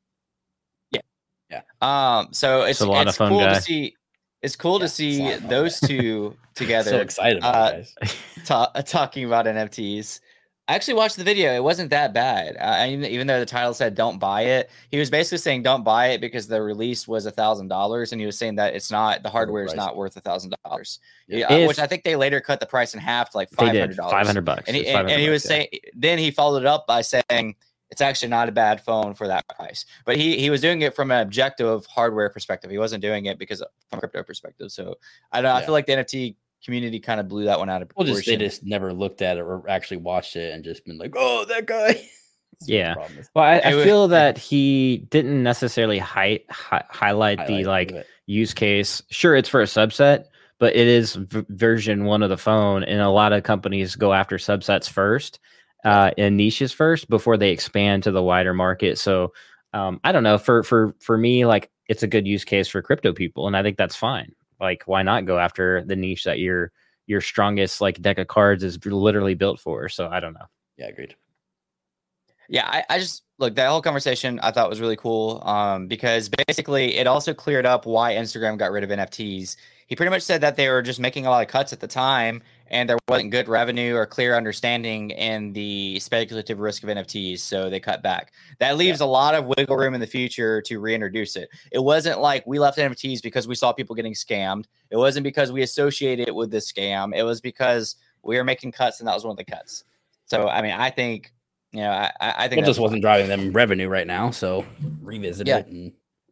Speaker 2: Um, so it's
Speaker 4: a lot of
Speaker 2: it's
Speaker 4: fun
Speaker 2: cool
Speaker 4: guy.
Speaker 2: to see. It's cool
Speaker 3: Yeah,
Speaker 2: to see
Speaker 3: it's a lot of fun
Speaker 2: those
Speaker 3: guy.
Speaker 2: two together.
Speaker 3: so excited about
Speaker 2: Uh,
Speaker 3: it, guys.
Speaker 2: ta- uh, talking about N F Ts. I actually watched the video. It wasn't that bad. Uh, even, even though the title said "Don't buy it," he was basically saying "Don't buy it" because the release was a thousand dollars, and he was saying that it's not the hardware is
Speaker 3: Overpriced.
Speaker 2: not worth a thousand dollars.
Speaker 3: Yeah.
Speaker 2: Yeah,
Speaker 4: If-
Speaker 2: which I think they later cut the price in half to like
Speaker 4: They
Speaker 2: five
Speaker 4: did
Speaker 2: hundred dollars.
Speaker 4: five hundred bucks.
Speaker 2: And he,
Speaker 4: It's
Speaker 2: and, and he
Speaker 4: five hundred
Speaker 2: was
Speaker 4: bucks, yeah.
Speaker 2: saying, then he followed it up by saying it's actually not a bad phone for that price. But he he was doing it from an objective hardware perspective. He wasn't doing it because of, from a crypto perspective. So I don't know. I
Speaker 3: Yeah.
Speaker 2: feel like the N F T community kind of blew that one out of
Speaker 3: Well,
Speaker 2: proportion.
Speaker 3: just they just never looked at it or actually watched it and just been like, "Oh, that guy." That's what the
Speaker 4: Yeah.
Speaker 3: problem is.
Speaker 4: Well, I,
Speaker 2: It
Speaker 4: I
Speaker 2: was-
Speaker 4: feel that he didn't necessarily hi- hi- highlight the
Speaker 3: Highlight
Speaker 4: like
Speaker 3: of it.
Speaker 4: use case. Sure, it's for a subset, but it is v- version one of the phone, and a lot of companies go after subsets first, uh, and niches first before they expand to the wider market. So um, I don't know. For for for me, like it's a good use case for crypto people, and I think that's fine. Like, why not go after the niche that your your strongest like deck of cards is literally built for? So I don't know.
Speaker 3: Yeah, agreed.
Speaker 2: Yeah, I, I just look that whole conversation I thought was really cool. Um, because basically it also cleared up why Instagram got rid of N F Ts. He pretty much said that they were just making a lot of cuts at the time, and there wasn't good revenue or clear understanding in the speculative risk of N F Ts, so they cut back. That leaves a lot of wiggle room in the future to reintroduce it. It wasn't like we left N F Ts because we saw people getting scammed. It wasn't because we associated it with this scam. It was because we were making cuts, and that was one of the cuts. So I mean, I think. You know, I, I I think
Speaker 3: It
Speaker 2: that's
Speaker 3: just wasn't driving them revenue right now, so revisit
Speaker 2: Yeah.
Speaker 3: it. And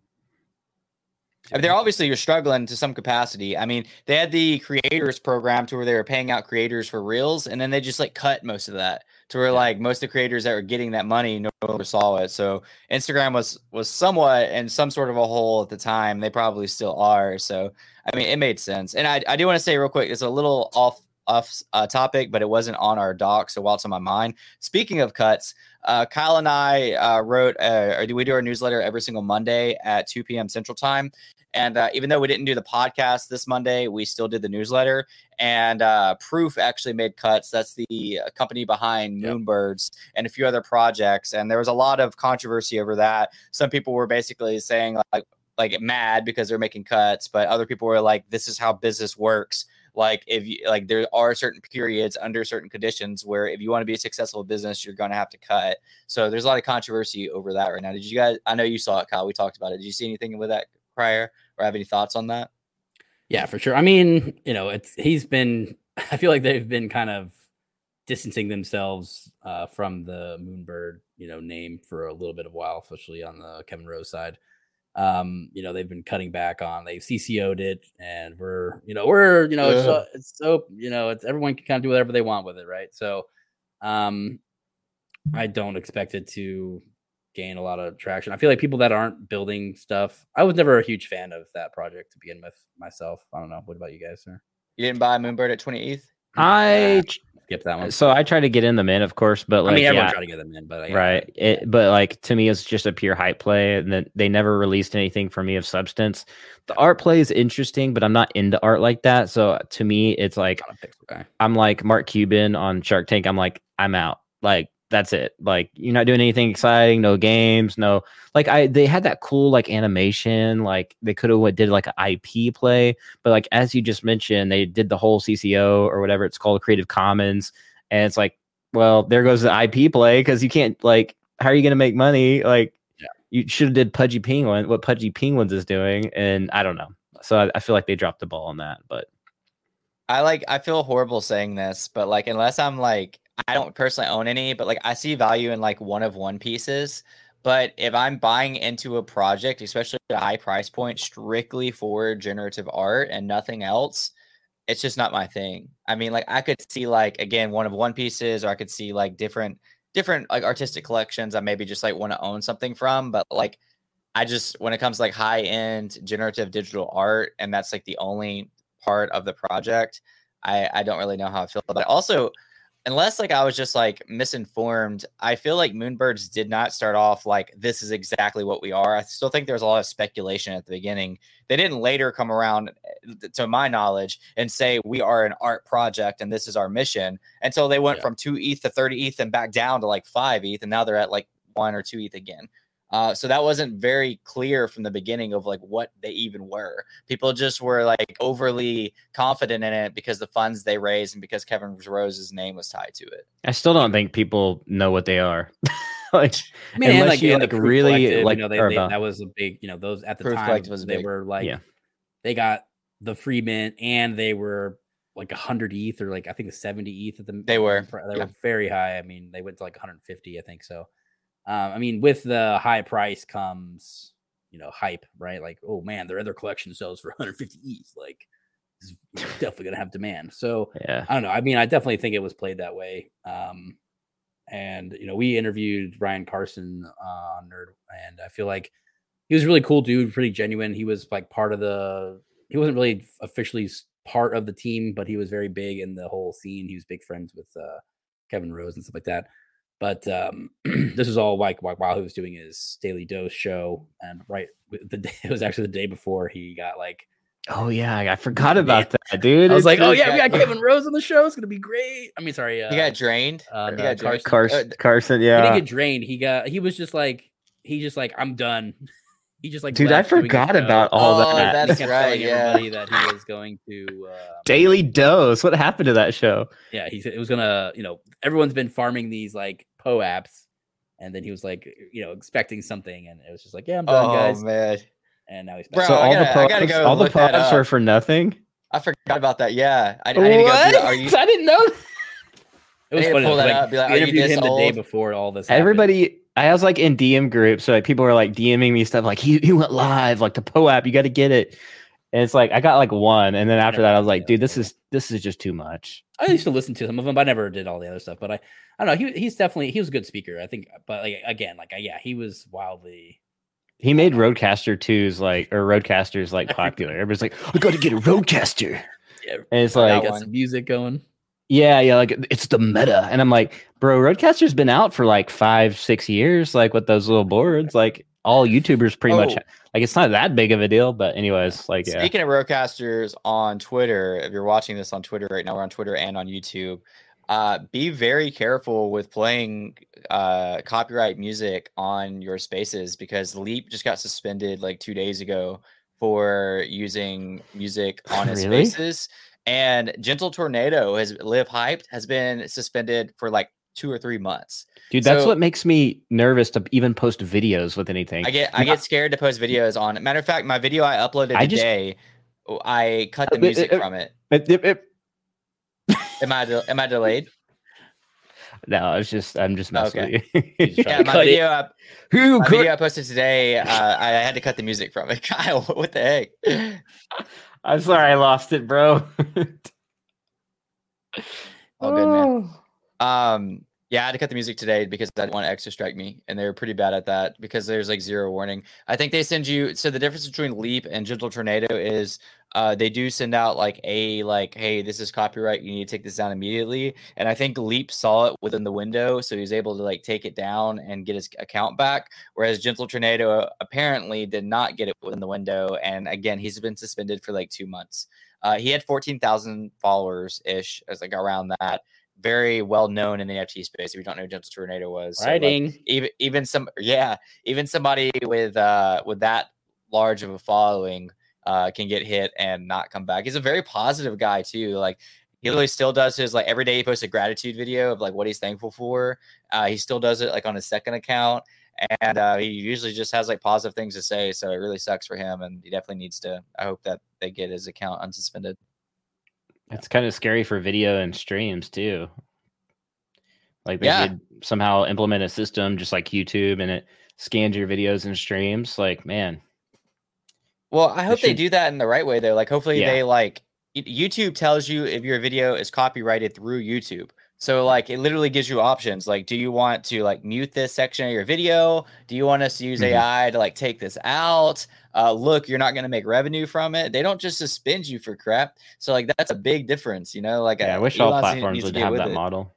Speaker 2: I mean, they're obviously you're struggling to some capacity. I mean, they had the creators program to where they were paying out creators for reels, and then they just like cut most of that to where
Speaker 3: Yeah.
Speaker 2: like most of the creators that were getting that money no longer saw it. So Instagram was was somewhat in some sort of a hole at the time. They probably still are. So I mean, it made sense. And I I do want to say real quick, it's a little off off uh, topic, but it wasn't on our doc. So while it's on my mind, speaking of cuts, uh, Kyle and I uh, wrote, uh, or do we do our newsletter every single Monday at two p.m. Central Time? And uh, even though we didn't do the podcast this Monday, we still did the newsletter. And uh, Proof actually made cuts. That's the uh, company behind
Speaker 3: Yep.
Speaker 2: Moonbirds and a few other projects. And there was a lot of controversy over that. Some people were basically saying like, like mad because they're making cuts, but other people were like, this is how business works. Like if you like, there are certain periods under certain conditions where if you want to be a successful business, you're going to have to cut. So there's a lot of controversy over that right now. Did you guys? I know you saw it, Kyle. We talked about it. Did you see anything with that prior, or have any thoughts on that?
Speaker 3: yeah, for sure. I mean, you know, it's he's been. I feel like they've been kind of distancing themselves uh, from the Moonbird, you know, name for a little bit of a while, especially on the Kevin Rose side. Um, you know, they've been cutting back on. They C C O'd it, and we're, you know, we're, you know, it's so, it's so, you know, it's everyone can kind of do whatever they want with it, right? So, um, I don't expect it to gain a lot of traction. I feel like people that aren't building stuff. I was never a huge fan of that project to begin with myself. I don't know. What about you guys, sir?
Speaker 2: You didn't buy Moonbird at twenty E T H?
Speaker 4: I
Speaker 3: skip that one.
Speaker 4: So I try to get in them in, of course, but like
Speaker 3: I mean, everyone
Speaker 4: yeah,
Speaker 3: try to get them in, but yeah,
Speaker 4: right. It, but like to me, it's just a pure hype play, and then they never released anything for me of substance. The art play is interesting, but I'm not into art like that. So to me, it's like I'm like Mark Cuban on Shark Tank. I'm like I'm out. Like that's it. Like you're not doing anything exciting. No games. No like I. They had that cool like animation. Like they could have did like an I P play, but like as you just mentioned, they did the whole C C O or whatever it's called, Creative Commons, and it's like, well, there goes the I P play because you can't like. How are you going to make money? Like
Speaker 3: yeah.
Speaker 4: you should have did Pudgy Penguin. What Pudgy Penguins is doing, and I don't know. So I, I feel like they dropped the ball on that. But
Speaker 2: I like. I feel horrible saying this, but like unless I'm like. I don't personally own any, but like I see value in like one of one pieces. But if I'm buying into a project, especially at a high price point, strictly for generative art and nothing else, it's just not my thing. I mean, like I could see like again one of one pieces, or I could see like different different like artistic collections I maybe just like want to own something from. But like I just when it comes to like high end generative digital art, and that's like the only part of the project, I I don't really know how I feel about it. Also. Unless like I was just like misinformed, I feel like Moonbirds did not start off like this is exactly what we are. I still think there's a lot of speculation at the beginning. They didn't later come around, to my knowledge, and say we are an art project and this is our mission until they went yeah. from two E T H to thirty E T H and back down to like five E T H, and now they're at like one or two E T H again. Uh, so that wasn't very clear from the beginning of like what they even were. People just were like overly confident in it because the funds they raised and because Kevin Rose's name was tied to it.
Speaker 4: I still don't think people know what they are. like,
Speaker 3: I mean, unless like, you like
Speaker 4: really like
Speaker 3: you know, they, they, that was a big, you know, those at the
Speaker 2: Proof
Speaker 3: time
Speaker 2: was
Speaker 3: they
Speaker 2: big.
Speaker 3: were like,
Speaker 4: yeah.
Speaker 3: they got the free mint and they were like a hundred E T H or like I think the seventy E T H at the
Speaker 2: they were
Speaker 3: they
Speaker 2: yeah.
Speaker 3: were very high. I mean, they went to like one hundred fifty, I think so. Um, I mean, with the high price comes, you know, hype, right? Like, oh man, their other collection sells for one hundred fifty E T H. Like, it's definitely gonna have demand. So,
Speaker 4: yeah,
Speaker 3: I don't know. I mean, I definitely think it was played that way. Um, and you know, we interviewed Ryan Carson uh, on Nerd, and I feel like he was a really cool dude, pretty genuine. He was like part of the. He wasn't really officially part of the team, but he was very big in the whole scene. He was big friends with uh, Kevin Rose and stuff like that. But um, this is all like while he was doing his Daily Dose show, and right the day, it was actually the day before he got like,
Speaker 4: oh yeah, I forgot about that, dude.
Speaker 3: I was
Speaker 4: it's
Speaker 3: like, oh yeah,
Speaker 2: got,
Speaker 3: we got Kevin Rose on the show. It's gonna be great. I mean, sorry, uh,
Speaker 2: he got drained.
Speaker 3: Uh,
Speaker 2: he got
Speaker 3: Carson.
Speaker 4: Carson, Carson, yeah,
Speaker 3: he didn't get drained. He got he was just like he just like I'm done. He just like
Speaker 4: dude, I forgot about all
Speaker 2: oh,
Speaker 4: that.
Speaker 2: That's right. Yeah,
Speaker 3: that he was going to uh,
Speaker 4: Daily Dose. What happened to that show?
Speaker 3: Yeah, he said it was gonna. You know, everyone's been farming these like P O apps. And then he was like, you know, expecting something, and it was just like, yeah, I'm done,
Speaker 2: oh,
Speaker 3: guys.
Speaker 2: man.
Speaker 3: And now he's back.
Speaker 2: Bro,
Speaker 4: so
Speaker 2: I
Speaker 4: all
Speaker 2: gotta,
Speaker 4: the poems,
Speaker 2: go
Speaker 4: all the poems were for nothing.
Speaker 2: I forgot about that. Yeah, I, I need
Speaker 4: what?
Speaker 2: to go. Do, are you?
Speaker 4: I didn't know.
Speaker 3: It was
Speaker 2: I
Speaker 3: funny.
Speaker 2: pull that
Speaker 3: Like,
Speaker 2: up, be like,
Speaker 3: we
Speaker 2: are you
Speaker 3: interviewed
Speaker 2: this
Speaker 3: him
Speaker 2: old?
Speaker 3: the day before all this. happened.
Speaker 4: Everybody, I was like in D M groups, so like people were like DMing me stuff like he he went live, like the P O app, you got to get it. And it's like I got like one, and then after that, I was like, dude, this is this is just too much.
Speaker 3: I used to listen to some of them, but I never did all the other stuff. But I, I don't know. He he's definitely he was a good speaker, I think. But like again, like yeah, he was wildly.
Speaker 4: He made Roadcaster twos like or Roadcasters like popular. Everybody's like, I got to get a Roadcaster.
Speaker 3: Yeah,
Speaker 4: and it's
Speaker 3: I
Speaker 4: like
Speaker 3: got some music going.
Speaker 4: Yeah, yeah, like it's the meta, and I'm like, bro, Roadcaster's been out for like five, six years, like with those little boards, like. All YouTubers pretty
Speaker 2: oh.
Speaker 4: much like it's not that big of a deal, but anyways, like yeah.
Speaker 2: Speaking of Roadcasters on Twitter, if you're watching this on Twitter right now, we're on Twitter and on YouTube. Uh, be very careful with playing uh, copyright music on your spaces because Leap just got suspended like two days ago for using music on his
Speaker 4: Really?
Speaker 2: spaces, and Gentle Tornado has Live Hyped has been suspended for like two or three months.
Speaker 4: Dude, that's
Speaker 2: so,
Speaker 4: what makes me nervous to even post videos with anything.
Speaker 2: I get I get scared to post videos on. Matter of fact, my video I uploaded
Speaker 4: I just,
Speaker 2: today, I cut the music
Speaker 4: uh, uh,
Speaker 2: from it.
Speaker 4: It, it, it.
Speaker 2: Am I de- am I delayed?
Speaker 4: No, it's just I'm just messing
Speaker 2: Okay.
Speaker 4: with you.
Speaker 2: Yeah, my video, I,
Speaker 4: Who
Speaker 2: my
Speaker 4: could...
Speaker 2: video I posted today, uh, I had to cut the music from it. Kyle, what the heck?
Speaker 4: I'm sorry, I lost it, bro.
Speaker 2: All good, man. Um. Yeah, I had to cut the music today because I didn't want X to strike me, and they were pretty bad at that because there's like zero warning. I think they send you. So the difference between Leap and Gentle Tornado is uh, they do send out like a like, hey, this is copyright. You need to take this down immediately. And I think Leap saw it within the window, so he was able to like take it down and get his account back. Whereas Gentle Tornado apparently did not get it within the window, and again, he's been suspended for like two months. Uh, he had fourteen thousand followers ish, as like around that. Very well known in the N F T space. If you don't know who Gentle Tornado was, so
Speaker 3: Writing.
Speaker 2: like, even even some yeah, even somebody with uh with that large of a following uh can get hit and not come back. He's a very positive guy too. Like he literally still does his like every day he posts a gratitude video of like what he's thankful for. Uh, he still does it like on his second account, and uh, he usually just has like positive things to say. So it really sucks for him, and he definitely needs to. I hope that they get his account unsuspended.
Speaker 4: It's kind of scary for video and streams too. Like they
Speaker 2: Yeah.
Speaker 4: could somehow implement a system just like YouTube, and it scans your videos and streams. Like, man,
Speaker 2: Well, I hope they
Speaker 4: should-
Speaker 2: do that in the right way though. Like hopefully
Speaker 4: Yeah.
Speaker 2: they like y- YouTube tells you if your video is copyrighted through YouTube. So like it literally gives you options. Like, do you want to like mute this section of your video? Do you want us to use
Speaker 4: Mhm.
Speaker 2: A I to like take this out? Uh, look, you're not going to make revenue from it. They don't just suspend you for crap. So like that's a big difference, you know. Like
Speaker 4: yeah, I
Speaker 2: uh,
Speaker 4: wish all
Speaker 2: Elon
Speaker 4: platforms
Speaker 2: needs to
Speaker 4: would
Speaker 2: get
Speaker 4: have
Speaker 2: with
Speaker 4: that
Speaker 2: it.
Speaker 4: model.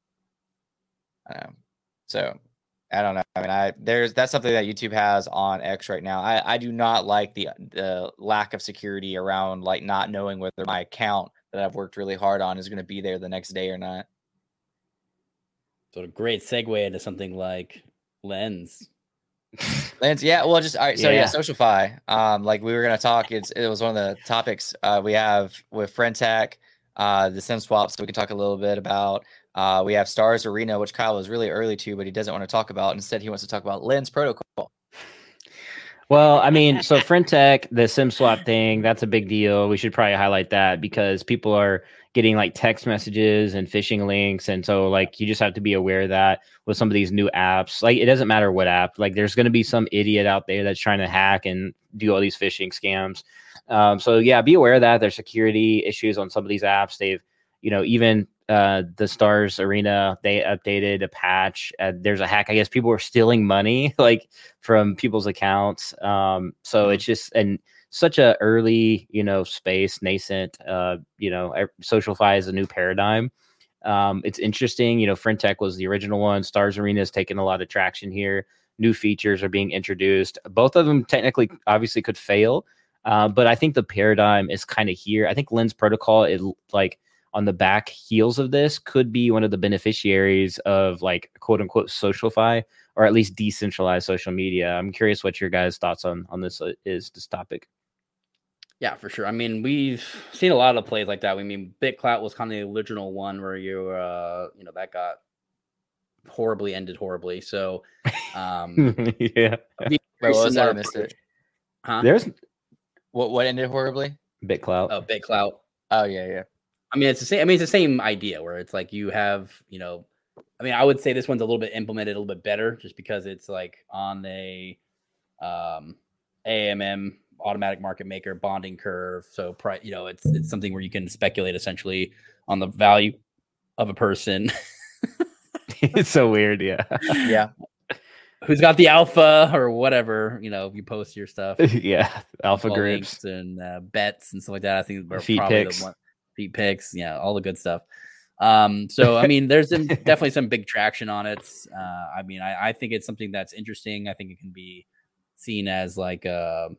Speaker 2: Um, so I don't know. I mean, I there's that's something that YouTube has on X right now. I, I do not like the the lack of security around like not knowing whether my account that I've worked really hard on is going to be there the next day or not.
Speaker 3: So a great segue into something like Lens.
Speaker 2: Lance, yeah, well, just all right. So yeah,
Speaker 4: Yeah.
Speaker 2: SocialFi. Um, like we were gonna talk. It's it was one of the topics uh we have with FriendTech, uh, the Sim swaps. So we can talk a little bit about. Uh, we have Stars Arena, which Kyle was really early to, but he doesn't want to talk about. Instead, he wants to talk about Lens Protocol.
Speaker 4: Well, I mean, so FriendTech, the SIM swap thing, that's a big deal. We should probably highlight that because people are getting like text messages and phishing links. And so like you just have to be aware of that with some of these new apps. Like it doesn't matter what app, like there's going to be some idiot out there that's trying to hack and do all these phishing scams. Um, so yeah, be aware of that. There's security issues on some of these apps. They've, you know, even uh, the Stars Arena, they updated a patch. Uh, there's a hack. I guess people were stealing money like from people's accounts. Um, so
Speaker 2: Mhm.
Speaker 4: it's just and such a early, you know, space, nascent. Uh, you know, e- SocialFi is a new paradigm. Um, it's interesting. You know, FriendTech was the original one. Stars Arena has taken a lot of traction here. New features are being introduced. Both of them technically, obviously, could fail. Uh, but I think the paradigm is kind of here. I think Lens Protocol, it like on the back heels of this, could be one of the beneficiaries of like quote unquote SocialFi, or at least decentralized social media. I'm curious what your guys' thoughts on on this uh, is this topic.
Speaker 3: Yeah, for sure. I mean, we've seen a lot of plays like that. I mean, BitClout was kind of the original one where you, uh, you know, that got horribly ended horribly. So, um,
Speaker 4: Yeah,
Speaker 2: Wait,
Speaker 3: be
Speaker 2: what
Speaker 3: very
Speaker 2: was that?
Speaker 3: similar
Speaker 2: I missed
Speaker 3: approach.
Speaker 2: it.
Speaker 3: Huh?
Speaker 4: there's
Speaker 2: What what ended horribly?
Speaker 4: BitClout.
Speaker 3: Oh, BitClout.
Speaker 2: Oh yeah, yeah.
Speaker 3: I mean, it's the same. I mean, it's the same idea where it's like you have, you know, I mean, I would say this one's a little bit implemented a little bit better, just because it's like on a um, A M M automatic market maker bonding curve. So, pri- you know, it's it's something where you can speculate essentially on the value of a person
Speaker 4: It's so weird. Yeah.
Speaker 2: Yeah.
Speaker 3: who's got the alpha or whatever. You know, you post your stuff.
Speaker 4: Yeah. Alpha
Speaker 3: All
Speaker 4: grips.
Speaker 3: links and uh, bets and stuff like that. I think we're
Speaker 4: Feet
Speaker 3: probably
Speaker 4: pics.
Speaker 3: the one feet picks, yeah, all the good stuff. Um, so I mean, there's some, definitely some big traction on it. Uh, I mean, I, I think it's something that's interesting. I think it can be seen as like a,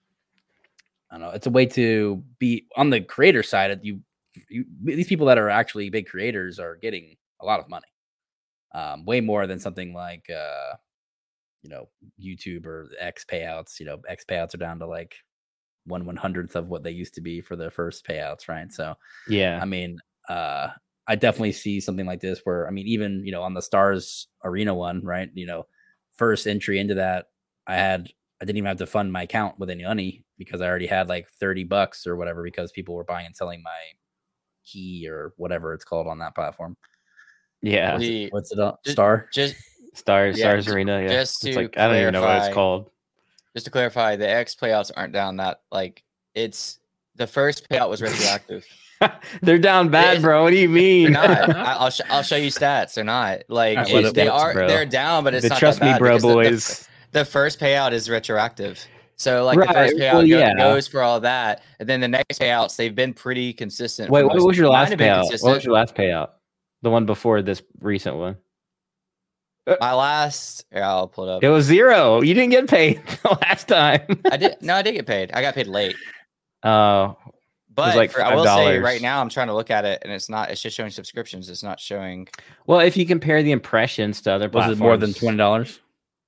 Speaker 3: I don't know, it's a way to be on the creator side. You, you these people that are actually big creators are getting a lot of money, um, way more than something like uh, you know, YouTube or X payouts. You know, X payouts are down to like one one hundredth of what they used to be for the first payouts, right? So,
Speaker 4: Yeah.
Speaker 3: I mean, uh, I definitely see something like this where, I mean, even, you know, on the Stars Arena one, right? You know, first entry into that, I had, I didn't even have to fund my account with any money because I already had like thirty bucks or whatever because people were buying and selling my key or whatever it's called on that platform.
Speaker 4: Yeah.
Speaker 3: What's
Speaker 2: The-
Speaker 3: it, what's it up?
Speaker 2: Just-
Speaker 3: Star?
Speaker 2: Just
Speaker 4: Stars,
Speaker 2: Yeah,
Speaker 4: Stars
Speaker 2: ju-
Speaker 4: Arena. Yeah.
Speaker 2: just
Speaker 4: It's
Speaker 2: to
Speaker 4: like I don't even know what it's
Speaker 2: clarify-
Speaker 4: called.
Speaker 2: just to clarify, the X playouts aren't down that like it's The first payout was retroactive.
Speaker 4: They're down bad,
Speaker 2: It-
Speaker 4: bro. What do you mean?
Speaker 2: They're not. I, I'll sh- I'll show you stats. They're not like
Speaker 3: Alright, what
Speaker 2: it's-
Speaker 3: it-
Speaker 2: they
Speaker 3: what's,
Speaker 2: are.
Speaker 4: bro?
Speaker 2: They're down, but it's
Speaker 4: But
Speaker 2: not
Speaker 4: trust
Speaker 2: that
Speaker 4: me,
Speaker 2: bad
Speaker 4: bro,
Speaker 2: because the- the
Speaker 4: boys.
Speaker 2: The first payout is retroactive. So like the
Speaker 4: Right,
Speaker 2: first payout
Speaker 4: well,
Speaker 2: go-
Speaker 4: yeah.
Speaker 2: goes for all that, and then the next payouts they've been pretty consistent.
Speaker 4: Wait,
Speaker 2: for
Speaker 4: what
Speaker 2: most-
Speaker 4: was your
Speaker 2: mine
Speaker 4: last
Speaker 2: have been
Speaker 4: payout? What
Speaker 2: consistent.
Speaker 4: was your last payout? The one before this recent one.
Speaker 2: My last, yeah, I'll pull it up.
Speaker 4: It was zero. You didn't get paid the last time.
Speaker 2: I did no, I did get paid. I got paid late,
Speaker 4: Oh,
Speaker 2: but
Speaker 4: like
Speaker 2: for, I will say
Speaker 4: five dollars.
Speaker 2: right now I'm trying to look at it, and it's not. It's just showing subscriptions. It's not showing
Speaker 4: well, if you compare the impressions to other
Speaker 3: Was
Speaker 4: platforms,
Speaker 3: it more than twenty dollars?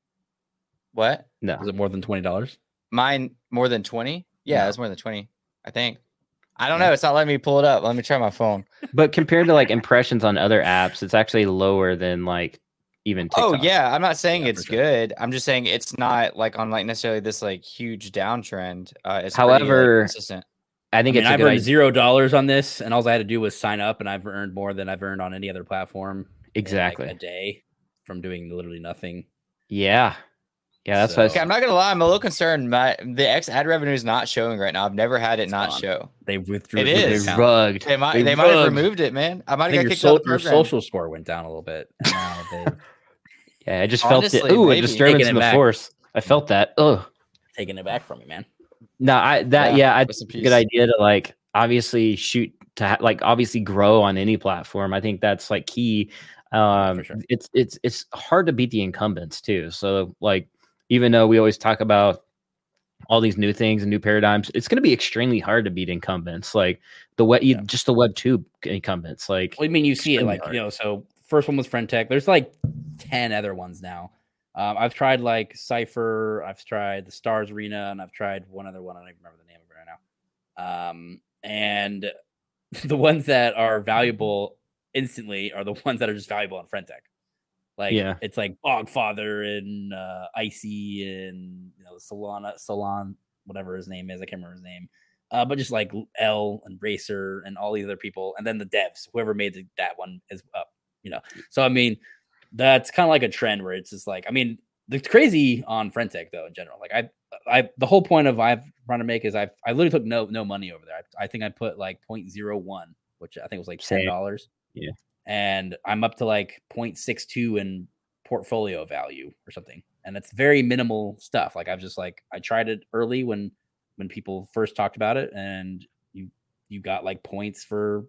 Speaker 2: what.
Speaker 4: No,
Speaker 3: Was it more than twenty dollars?
Speaker 2: Mine more than twenty. Yeah,
Speaker 3: No.
Speaker 2: it's more than twenty. I think. I don't know. It's not letting me pull it up. Let me try my phone.
Speaker 4: but compared to like impressions on other apps, it's actually lower than like even TikTok.
Speaker 2: Oh yeah, I'm not saying
Speaker 3: Yeah,
Speaker 2: it's
Speaker 3: for sure.
Speaker 2: good. I'm just saying it's not like on like necessarily this like huge downtrend. Uh, it's pretty, like,
Speaker 4: However,
Speaker 2: consistent.
Speaker 4: I
Speaker 3: I
Speaker 4: think
Speaker 3: mean,
Speaker 4: it's a
Speaker 3: I've
Speaker 4: good
Speaker 3: earned
Speaker 4: idea.
Speaker 3: zero dollars on this, and all I had to do was sign up, and I've earned more than I've earned on any other platform. in,
Speaker 4: Exactly.
Speaker 3: like, a day from doing literally nothing.
Speaker 4: Yeah, yeah, that's what I
Speaker 3: So-
Speaker 2: Okay, I'm not gonna lie. I'm a little concerned. My the X ad revenue is not showing right now. I've never had it
Speaker 3: It's
Speaker 2: not
Speaker 3: gone.
Speaker 2: show.
Speaker 3: They withdrew.
Speaker 2: It
Speaker 3: withdrew
Speaker 2: is.
Speaker 3: the
Speaker 4: They
Speaker 3: account.
Speaker 4: rugged.
Speaker 2: They might
Speaker 4: They
Speaker 2: they might have
Speaker 4: rugged.
Speaker 2: removed it, man. I might
Speaker 3: I
Speaker 2: have
Speaker 3: think
Speaker 2: got
Speaker 3: your,
Speaker 2: kicked
Speaker 3: so,
Speaker 2: out of the
Speaker 3: your
Speaker 2: program.
Speaker 3: social score went down a little bit. And now they
Speaker 4: Yeah, I just felt
Speaker 2: Honestly,
Speaker 4: it. Ooh, a
Speaker 2: maybe.
Speaker 4: disturbance
Speaker 3: Taking
Speaker 4: in
Speaker 3: it
Speaker 4: the
Speaker 3: back.
Speaker 4: force. I felt that. Ugh.
Speaker 3: taking it back from me, man.
Speaker 4: No, I that
Speaker 2: Yeah,
Speaker 4: yeah, I
Speaker 2: rest in
Speaker 4: think it's a
Speaker 2: peace.
Speaker 4: good idea to like obviously shoot to ha- like obviously grow on any platform. I think that's like key. Um,
Speaker 3: for sure.
Speaker 4: it's it's it's hard to beat the incumbents too. So like even though we always talk about all these new things and new paradigms, it's going to be extremely hard to beat incumbents. Like the web,
Speaker 3: Yeah.
Speaker 4: just the web two incumbents. Like
Speaker 3: Well, I mean, you see it
Speaker 4: extremely
Speaker 3: like
Speaker 4: hard.
Speaker 3: you know. So first one was Friendtech. There's like ten other ones now. Um, I've tried like Cypher. I've tried the Stars Arena, and I've tried one other one. I don't even remember the name of it right now. Um, and the ones that are valuable instantly are the ones that are just valuable on Friendtech. Like
Speaker 4: Yeah.
Speaker 3: it's like Bogfather and uh, Icy and you know Solana, Solon, whatever his name is. I can't remember his name. Uh, but just like L and Racer and all the other people, and then the devs, whoever made the, that one is up. You know, so I mean, that's kind of like a trend where it's just like, I mean, it's crazy on Friendtech though in general. Like I, I, the whole point of I've trying to make is I've I literally took no no money over there. I, I think I put like zero point zero one, which I think was like ten dollars.
Speaker 4: Yeah.
Speaker 3: And I'm up to like zero point six two in portfolio value or something. And it's very minimal stuff. Like I've just like I tried it early when when people first talked about it, and you you got like points for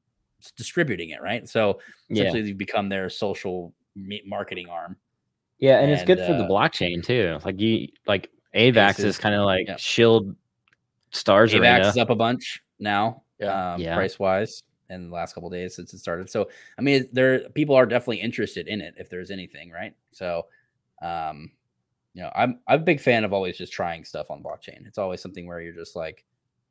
Speaker 3: s- distributing it, right? So
Speaker 4: Yeah.
Speaker 3: essentially you've become their social me- marketing arm.
Speaker 4: Yeah, and, it's good
Speaker 3: And,
Speaker 4: for the
Speaker 3: uh,
Speaker 4: blockchain too. Like you like AVAX
Speaker 3: Aces,
Speaker 4: is kind of like
Speaker 3: yeah.
Speaker 4: shield stars
Speaker 3: AVAX
Speaker 4: arena.
Speaker 3: is up a bunch now,
Speaker 2: Yeah.
Speaker 3: um,
Speaker 4: Yeah.
Speaker 3: price wise in the last couple of days since it started. So I mean, there people are definitely interested in it if there's anything, right? So, um, you know, I'm I'm a big fan of always just trying stuff on blockchain. It's always something where you're just like,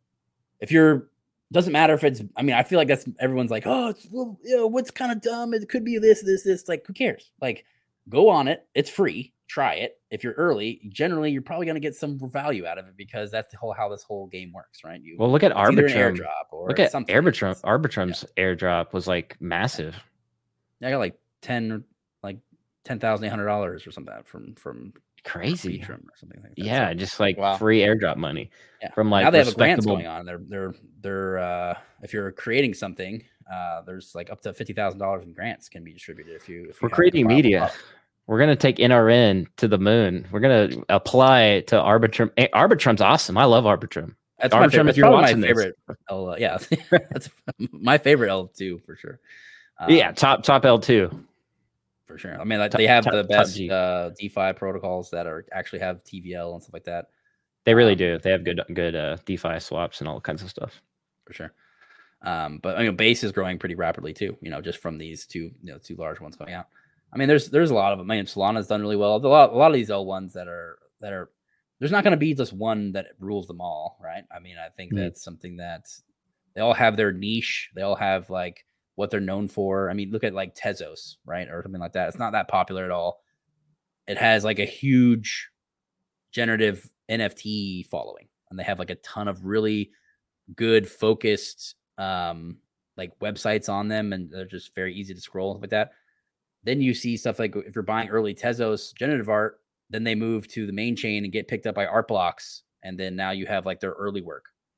Speaker 3: if you're doesn't matter if it's. I mean, I feel like that's everyone's like, oh, it's well, you know, what's kind of dumb. It could be this, this, this. Like, who cares? Like, go on it. It's free. Try it. If you're early, generally you're probably gonna get some value out of it because that's the whole how this whole game works, right? You
Speaker 4: Well, look at
Speaker 3: it's either an
Speaker 4: Arbitrum.
Speaker 3: airdrop or
Speaker 4: Look
Speaker 3: it's
Speaker 4: at
Speaker 3: something.
Speaker 4: Arbitrum.
Speaker 3: It's-
Speaker 4: Arbitrum's airdrop was like massive.
Speaker 3: I got like ten, like ten thousand eight hundred dollars or something from from
Speaker 4: Crazy.
Speaker 3: Arbitrum or something like that.
Speaker 4: Yeah,
Speaker 3: So,
Speaker 4: just like
Speaker 2: Wow.
Speaker 4: free airdrop money
Speaker 3: yeah.
Speaker 4: from like
Speaker 3: now they have a grants
Speaker 4: respectable.
Speaker 3: going on. They're they're they're uh, if you're creating something, uh, there's like up to fifty thousand dollars in grants can be distributed if you. If you
Speaker 4: We're
Speaker 3: have a
Speaker 4: creating
Speaker 3: comparable
Speaker 4: media.
Speaker 3: product.
Speaker 4: We're gonna take N R N to the moon. We're gonna apply to Arbitrum. Eh, Arbitrum's awesome. I love Arbitrum.
Speaker 3: That's my
Speaker 4: Arbitrum,
Speaker 3: favorite.
Speaker 4: if
Speaker 3: That's
Speaker 4: you're
Speaker 3: probably
Speaker 4: watching
Speaker 3: my
Speaker 4: this.
Speaker 3: favorite. L, uh, yeah, that's my favorite L two for sure. Um,
Speaker 4: yeah, top top L two.
Speaker 3: for sure. I mean, like,
Speaker 4: Top-
Speaker 3: they have
Speaker 4: top-
Speaker 3: the
Speaker 4: top
Speaker 3: best
Speaker 4: G.
Speaker 3: uh, DeFi protocols that are actually have T V L and stuff like that.
Speaker 4: They really
Speaker 3: Um,
Speaker 4: do. They have good good uh, DeFi swaps and all kinds of stuff.
Speaker 3: For sure. Um, but I mean, base is growing pretty rapidly too. You know, just from these two, you know, two large ones coming out. I mean, there's there's a lot of them. I mean, Solana's done really well. A lot, a lot of these L ones that are that are. There's not going to be just one that rules them all, right? I mean, I think
Speaker 4: Mhm.
Speaker 3: that's something that they all have their niche. They all have like what they're known for. I mean, look at like Tezos, right, or something like that. It's not that popular at all. It has like a huge generative N F T following, and they have like a ton of really good focused um like websites on them, and they're just very easy to scroll with that. Then you see stuff like if you're buying early Tezos generative art, then they move to the main chain and get picked up by Art Blocks, and then now you have like their early work.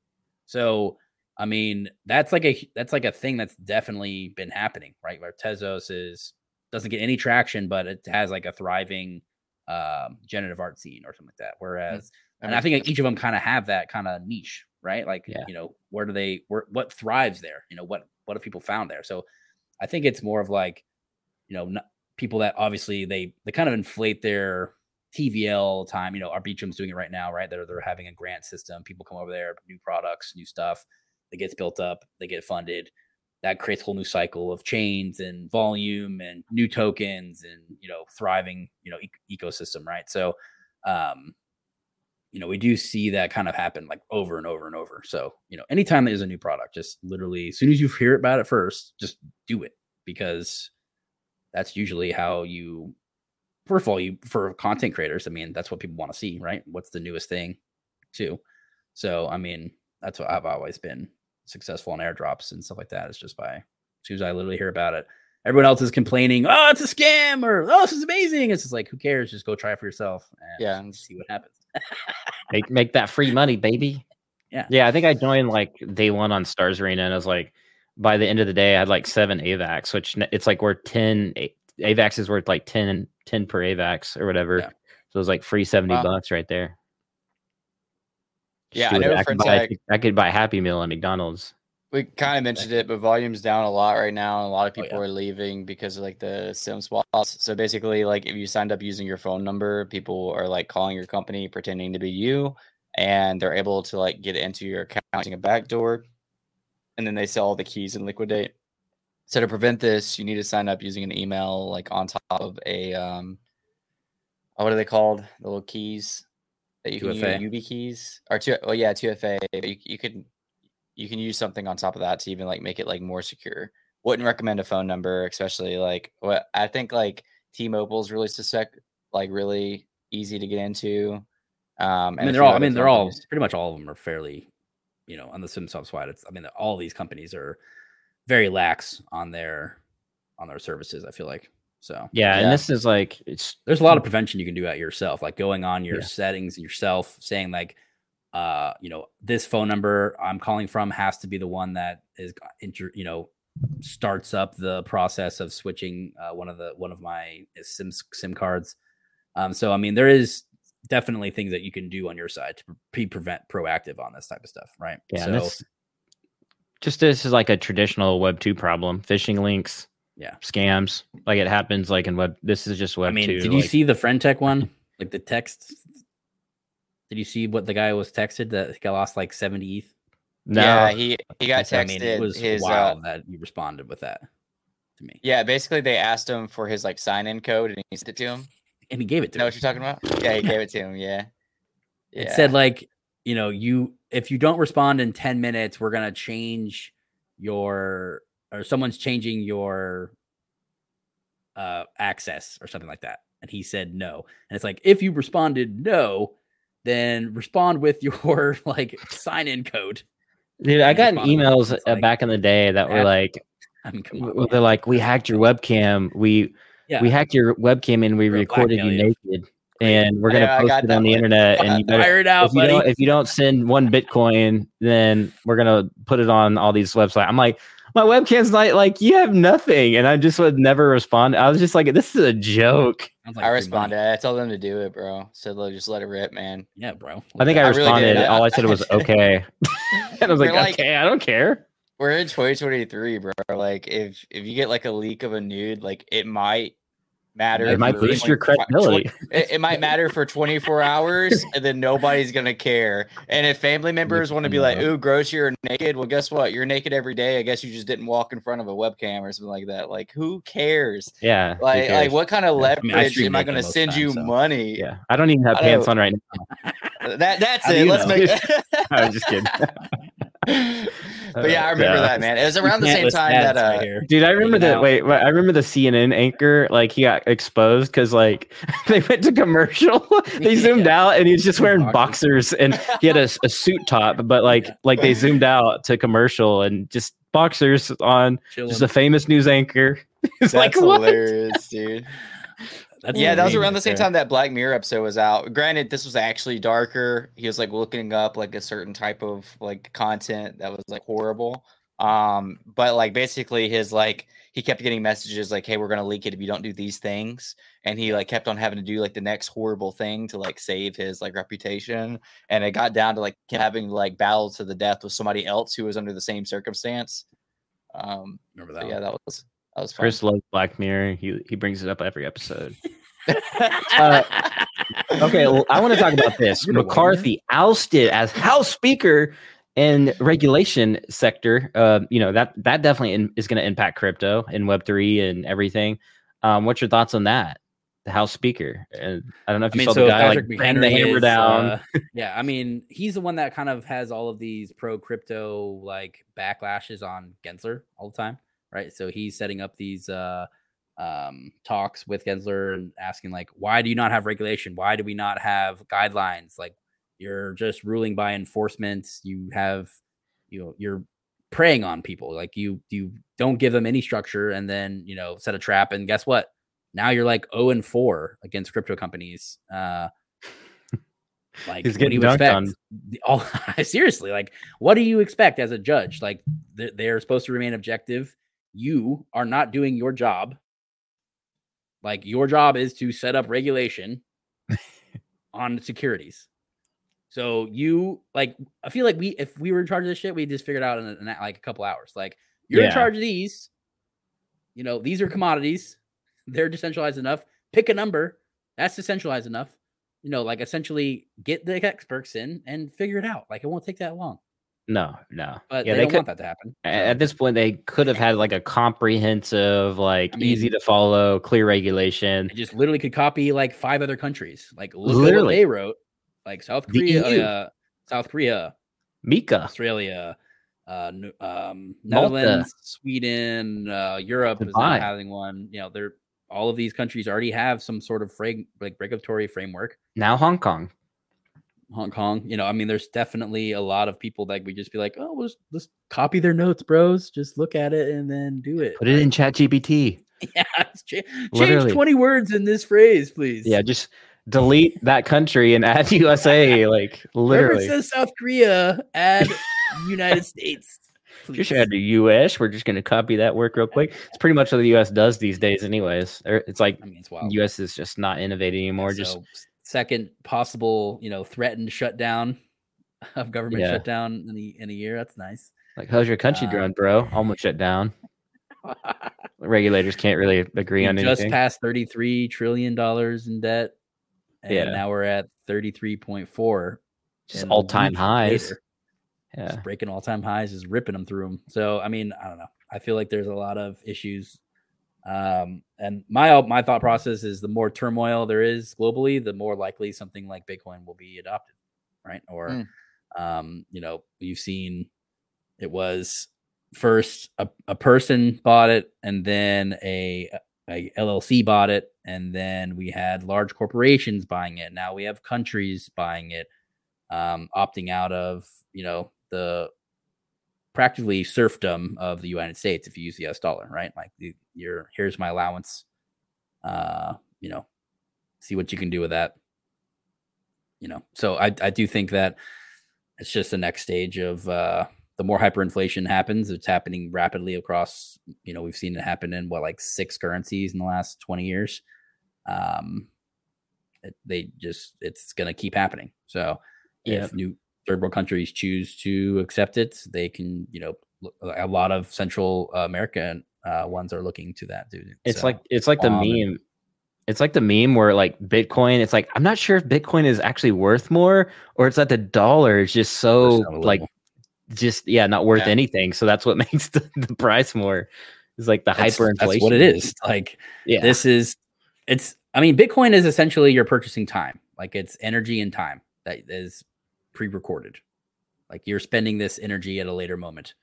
Speaker 3: So, I mean, that's like a that's like a thing that's definitely been happening, right? Where Tezos is doesn't get any traction, but it has like a thriving um, generative art scene or something like that. Whereas,
Speaker 2: That
Speaker 3: and I
Speaker 2: makes
Speaker 3: think
Speaker 2: sense.
Speaker 3: like each of them kind of have that kind of niche, right? Like,
Speaker 4: Yeah.
Speaker 3: you know, where do they, where, what thrives there? You know, what what have people found there? So, I think it's more of like, you know, not, people that obviously they they kind of inflate their T V L time. You know, Arbitrum's doing it right now, right? They're they're having a grant system. People come over there, new products, new stuff. It gets built up, they get funded. That creates a whole new cycle of chains and volume and new tokens and, you know, thriving, you know, e- ecosystem, right? So, um, you know, we do see that kind of happen like over and over and over. So, you know, anytime there's a new product, just literally as soon as you hear about it first, just do it, because that's usually how you, first of all, you, for content creators, I mean, that's what people want to see, right? What's the newest thing too? So, I mean, that's what I've always been successful on airdrops and stuff like that. It's just by, as soon as I literally hear about it, everyone else is complaining, oh, it's a scam, or oh, this is amazing. It's just like, who cares? Just go try it for yourself and
Speaker 2: Yeah.
Speaker 3: see what happens.
Speaker 4: Make make that free money, baby.
Speaker 3: Yeah.
Speaker 4: Yeah, I think I joined like day one on Stars Arena, and I was like, by the end of the day, I had like seven A VAX, which n- it's like worth ten. A- AVAX is worth like ten, ten per A VAX or whatever.
Speaker 3: Yeah.
Speaker 4: So it was like free seventy
Speaker 2: Wow.
Speaker 4: bucks right there.
Speaker 2: Yeah, I
Speaker 4: Shoot,
Speaker 2: know
Speaker 4: I could, buy,
Speaker 2: French
Speaker 4: I could buy a Happy Meal at McDonald's.
Speaker 2: We kind of mentioned it, but volume's down a lot right now. And a lot of
Speaker 3: Oh,
Speaker 2: people
Speaker 3: yeah.
Speaker 2: are leaving because of like the SIM swaps. So basically, like if you signed up using your phone number, people are like calling your company pretending to be you, and they're able to like get into your account using a backdoor, and then they sell all the keys and liquidate. So to prevent this, you need to sign up using an email like on top of a um, oh, what are they called? The little keys that you can
Speaker 3: two F A.
Speaker 2: use, U B keys or two. Oh yeah, two F A. You, you could. You can use something on top of that to even like make it like more secure. Wouldn't recommend a phone number, especially like what I think like T-Mobile's really suspect like really easy to get into. Um, and
Speaker 3: I mean,
Speaker 2: a
Speaker 3: they're
Speaker 2: few
Speaker 3: all, I
Speaker 2: other
Speaker 3: mean, they're all,
Speaker 2: companies.
Speaker 3: pretty much all of them are fairly, you know, on the SIM swap side. It's, I mean, all these companies are very lax on their, on their services, I feel like. So
Speaker 4: Yeah,
Speaker 2: Yeah.
Speaker 4: and this is like it's
Speaker 3: there's a lot of prevention you can do at yourself, like going on your
Speaker 4: Yeah.
Speaker 3: settings yourself, saying like, uh, you know, this phone number I'm calling from has to be the one that is, inter, you know, starts up the process of switching uh, one of the one of my SIM SIM cards. Um, so I mean, there is definitely things that you can do on your side to pre prevent proactive on this type of stuff, right?
Speaker 4: yeah.
Speaker 3: So
Speaker 4: and this, just this is like a traditional Web two problem: phishing links,
Speaker 3: yeah.
Speaker 4: scams. Like it happens like in Web. This is just Web
Speaker 3: I mean,
Speaker 4: two.
Speaker 3: did you
Speaker 4: like-
Speaker 3: see the friend tech one? Like the text. Did you see what the guy was texted that he got lost like seventy E T H?
Speaker 4: No,
Speaker 2: Yeah, he he got
Speaker 3: So,
Speaker 2: texted
Speaker 3: I mean, it was
Speaker 2: his uh,
Speaker 3: wild that you responded with that to me.
Speaker 2: yeah. Basically, they asked him for his like sign in code, and he sent it to him.
Speaker 3: And he gave it to
Speaker 2: You know
Speaker 3: him.
Speaker 2: what you're talking about? Yeah, he gave it to him. Yeah.
Speaker 3: It
Speaker 2: Yeah.
Speaker 3: said like, you know, you if you don't respond in ten minutes, we're gonna change your or someone's changing your uh access or something like that. And he said no. And it's like, if you responded no, then respond with your like sign in code.
Speaker 4: dude, I
Speaker 3: and
Speaker 4: got
Speaker 3: respond with it.
Speaker 4: emails
Speaker 3: It's
Speaker 4: uh,
Speaker 3: like,
Speaker 4: back in the day that were
Speaker 3: that-
Speaker 4: like,
Speaker 3: I mean, come
Speaker 4: w-
Speaker 3: on.
Speaker 4: they're
Speaker 3: man.
Speaker 4: like, we hacked your webcam. We
Speaker 3: Yeah.
Speaker 4: we hacked your webcam and we
Speaker 3: We're gonna
Speaker 4: recorded you
Speaker 3: blackmail you.
Speaker 4: naked, and we're gonna
Speaker 2: Yeah, I
Speaker 4: post
Speaker 2: got
Speaker 4: it on
Speaker 2: that
Speaker 4: the
Speaker 2: one.
Speaker 4: internet.
Speaker 2: I
Speaker 4: And you
Speaker 2: got
Speaker 4: better
Speaker 3: Fire it out,
Speaker 4: if you
Speaker 3: buddy.
Speaker 4: don't if you don't send one Bitcoin, then we're gonna put it on all these websites. I'm like, my webcam's not like you have nothing, and I just would never respond. I was just like, this is a joke.
Speaker 3: Sounds like
Speaker 2: I
Speaker 3: free
Speaker 2: responded.
Speaker 3: money.
Speaker 2: I told them to do it, bro. So they'll just let it rip, man.
Speaker 3: Yeah, bro.
Speaker 4: I think I
Speaker 2: I really
Speaker 4: responded.
Speaker 2: did. I-
Speaker 4: all I said was okay, and I was like,
Speaker 2: We're like-
Speaker 4: okay, I don't care.
Speaker 2: We're in twenty twenty-three, bro. Like, if if you get like a leak of a nude, like it might matter.
Speaker 4: It might
Speaker 2: for
Speaker 4: boost your
Speaker 2: twenty
Speaker 4: credibility.
Speaker 2: It, it might matter for twenty-four hours, and then nobody's gonna care. And if family members want to be like, "Ooh, gross, you're naked," well, guess what? You're naked every day. I guess you just didn't walk in front of a webcam or something like that. Like, who cares?
Speaker 4: Yeah, who
Speaker 2: Like, like
Speaker 4: cares?
Speaker 2: what kind of
Speaker 3: Yeah, I
Speaker 2: leverage
Speaker 3: mean, I stream
Speaker 2: am I
Speaker 3: naked
Speaker 2: gonna
Speaker 3: most
Speaker 2: send
Speaker 3: times,
Speaker 2: you
Speaker 3: so.
Speaker 2: money?
Speaker 4: Yeah, I don't even have
Speaker 2: I
Speaker 4: pants
Speaker 2: don't-
Speaker 4: on right now.
Speaker 2: That that's
Speaker 3: How do
Speaker 2: it.
Speaker 3: you
Speaker 2: Let's
Speaker 3: know?
Speaker 2: make.
Speaker 4: I was just kidding.
Speaker 2: But yeah, I remember
Speaker 4: Yeah.
Speaker 2: that, man. It was around the
Speaker 3: You can't
Speaker 2: same
Speaker 3: list
Speaker 2: time
Speaker 3: ads
Speaker 2: that uh,
Speaker 3: right here.
Speaker 4: Dude, I remember
Speaker 3: Taken
Speaker 4: that.
Speaker 3: out.
Speaker 4: Wait, wait, I remember the C N N anchor. Like he got exposed because like they went to commercial. They zoomed
Speaker 3: Yeah.
Speaker 4: out and he was just wearing
Speaker 3: Boxers.
Speaker 4: boxers and he had a, a suit top, but like
Speaker 3: Yeah.
Speaker 4: like they zoomed out to commercial and just boxers on
Speaker 3: Chilling.
Speaker 4: just a famous news anchor. It's
Speaker 2: that's
Speaker 4: like what?
Speaker 2: hilarious, dude.
Speaker 3: That's
Speaker 2: yeah, that was
Speaker 3: insane
Speaker 2: around
Speaker 3: right
Speaker 2: the same
Speaker 3: there.
Speaker 2: time that Black Mirror episode was out. Granted, this was actually darker. He was like looking up like a certain type of like content that was like horrible. Um, but like basically his like he kept getting messages like, "Hey, we're gonna leak it if you don't do these things," and he like kept on having to do like the next horrible thing to like save his like reputation. And it got down to like having like battle to the death with somebody else who was under the same circumstance. Um,
Speaker 3: Remember
Speaker 2: so
Speaker 3: that
Speaker 2: yeah,
Speaker 3: one.
Speaker 2: that was that was fun.
Speaker 4: Chris loves Black Mirror. He he brings it up every episode. Uh, Okay, well, I want to talk about this.
Speaker 3: You're the one,
Speaker 4: McCarthy ousted as House Speaker in regulation sector. Uh, you know that that definitely in, is going to impact crypto and Web three and everything. Um, what's your thoughts on that? The House Speaker. And I don't know if
Speaker 3: I
Speaker 4: you
Speaker 3: mean,
Speaker 4: saw
Speaker 3: so
Speaker 4: the guy
Speaker 3: Patrick
Speaker 4: like bang the
Speaker 3: McHenry
Speaker 4: hammer
Speaker 3: is,
Speaker 4: down.
Speaker 3: uh, yeah, I mean, he's the one that kind of has all of these pro crypto like backlashes on Gensler all the time, right? So he's setting up these uh, um, talks with Gensler and asking like, why do you not have regulation? Why do we not have guidelines? Like, you're just ruling by enforcement. You have, you know, you're preying on people. Like you, you don't give them any structure, and then you know set a trap. And guess what? Now you're like oh and four against crypto companies. Uh, like,
Speaker 4: He's
Speaker 3: what do
Speaker 4: getting
Speaker 3: you
Speaker 4: dunked
Speaker 3: expect?
Speaker 4: on.
Speaker 3: All seriously, like, what do you expect as a judge? Like, they're, they're supposed to remain objective. You are not doing your job. Like, your job is to set up regulation on securities. So you like, I feel like we, if we were in charge of this shit, we just figured out in, a, in like a couple hours. Like, you're
Speaker 4: Yeah.
Speaker 3: in charge of these. You know, these are commodities. They're decentralized enough. Pick a number that's decentralized enough. You know, like essentially get the experts in and figure it out. Like, it won't take that long.
Speaker 4: No, no.
Speaker 3: But
Speaker 4: yeah,
Speaker 3: they,
Speaker 4: they
Speaker 3: don't
Speaker 4: could.
Speaker 3: want that to happen.
Speaker 4: a-
Speaker 3: So,
Speaker 4: At this point, they could have had like a comprehensive, like
Speaker 3: I mean-
Speaker 4: easy to follow, clear regulation.
Speaker 3: they just literally could copy like five other countries. Like, look at
Speaker 4: Literally.
Speaker 3: what they wrote. Like South
Speaker 4: The
Speaker 3: Korea,
Speaker 4: E U.
Speaker 3: uh, South Korea,
Speaker 4: Mika.
Speaker 3: Australia, uh, Nu- um,
Speaker 4: Malta.
Speaker 3: Netherlands, Sweden, uh, Europe is
Speaker 4: Dubai.
Speaker 3: not having one. You know, they're all of these countries already have some sort of frag- like regulatory framework.
Speaker 4: Now Hong Kong.
Speaker 3: Hong Kong, you know, I mean, there's definitely a lot of people that we just be like, oh, let's let's copy their notes, bros. Just look at it and then do it.
Speaker 4: Put it in Chat G P T.
Speaker 3: Yeah, it's cha-
Speaker 4: Literally.
Speaker 3: change twenty words in this phrase, please.
Speaker 4: Yeah, just delete that country and add U S A. Like
Speaker 3: Wherever it
Speaker 4: literally.
Speaker 3: says South Korea, add United States.
Speaker 4: Just
Speaker 3: please.
Speaker 4: add the U S. We're just gonna copy that work real quick. It's pretty much what the U S does these days, anyways. Or It's like
Speaker 3: I mean, it's wild.
Speaker 4: U S is just not innovating anymore. Just
Speaker 3: So, second possible, you know, threatened shutdown of government
Speaker 4: Yeah.
Speaker 3: shutdown in a, in a year. That's nice.
Speaker 4: like, how's your country
Speaker 3: Uh,
Speaker 4: doing, bro? Almost shut down. Regulators can't really agree
Speaker 3: We
Speaker 4: on
Speaker 3: just
Speaker 4: anything.
Speaker 3: passed thirty-three trillion dollars in debt, and
Speaker 4: Yeah.
Speaker 3: now we're at thirty-three point four.
Speaker 4: Just
Speaker 3: and a
Speaker 4: all time
Speaker 3: week
Speaker 4: highs.
Speaker 3: later,
Speaker 4: Yeah.
Speaker 3: just breaking all time highs, is ripping them through them. So, I mean, I don't know. I feel like there's a lot of issues. Um, and my my thought process is the more turmoil there is globally, the more likely something like Bitcoin will be adopted, right? Or,
Speaker 2: Mm.
Speaker 3: um, you know, you've seen it was first a, a person bought it, and then a, a L L C bought it, and then we had large corporations buying it. Now we have countries buying it, um, opting out of, you know, the practically serfdom of the United States if you use the U S dollar, right? Like, the, you're here's my allowance. Uh, you know, see what you can do with that. You know, so I I do think that it's just the next stage of uh, the more hyperinflation happens. It's happening rapidly across. You know, we've seen it happen in what, like six currencies in the last twenty years. Um, it, they just it's going to keep happening. So
Speaker 4: Yeah.
Speaker 3: if new third world countries choose to accept it, they can. You know, look- a lot of Central American uh, ones are looking to that, dude.
Speaker 4: It's
Speaker 3: So,
Speaker 4: like it's like the
Speaker 3: um,
Speaker 4: meme. It's like the meme where like Bitcoin. It's like I'm not sure if Bitcoin is actually worth more or it's that the dollar is just so
Speaker 3: Percent
Speaker 4: like
Speaker 3: level.
Speaker 4: just yeah not worth
Speaker 2: Yeah.
Speaker 4: anything. So that's what makes the, the price more. It's like the
Speaker 3: That's-
Speaker 4: hyperinflation.
Speaker 3: That's what it is. Like,
Speaker 4: Yeah.
Speaker 3: this is it's I mean, Bitcoin is essentially you're purchasing time. Like, it's energy and time that is pre-recorded. Like, you're spending this energy at a later moment,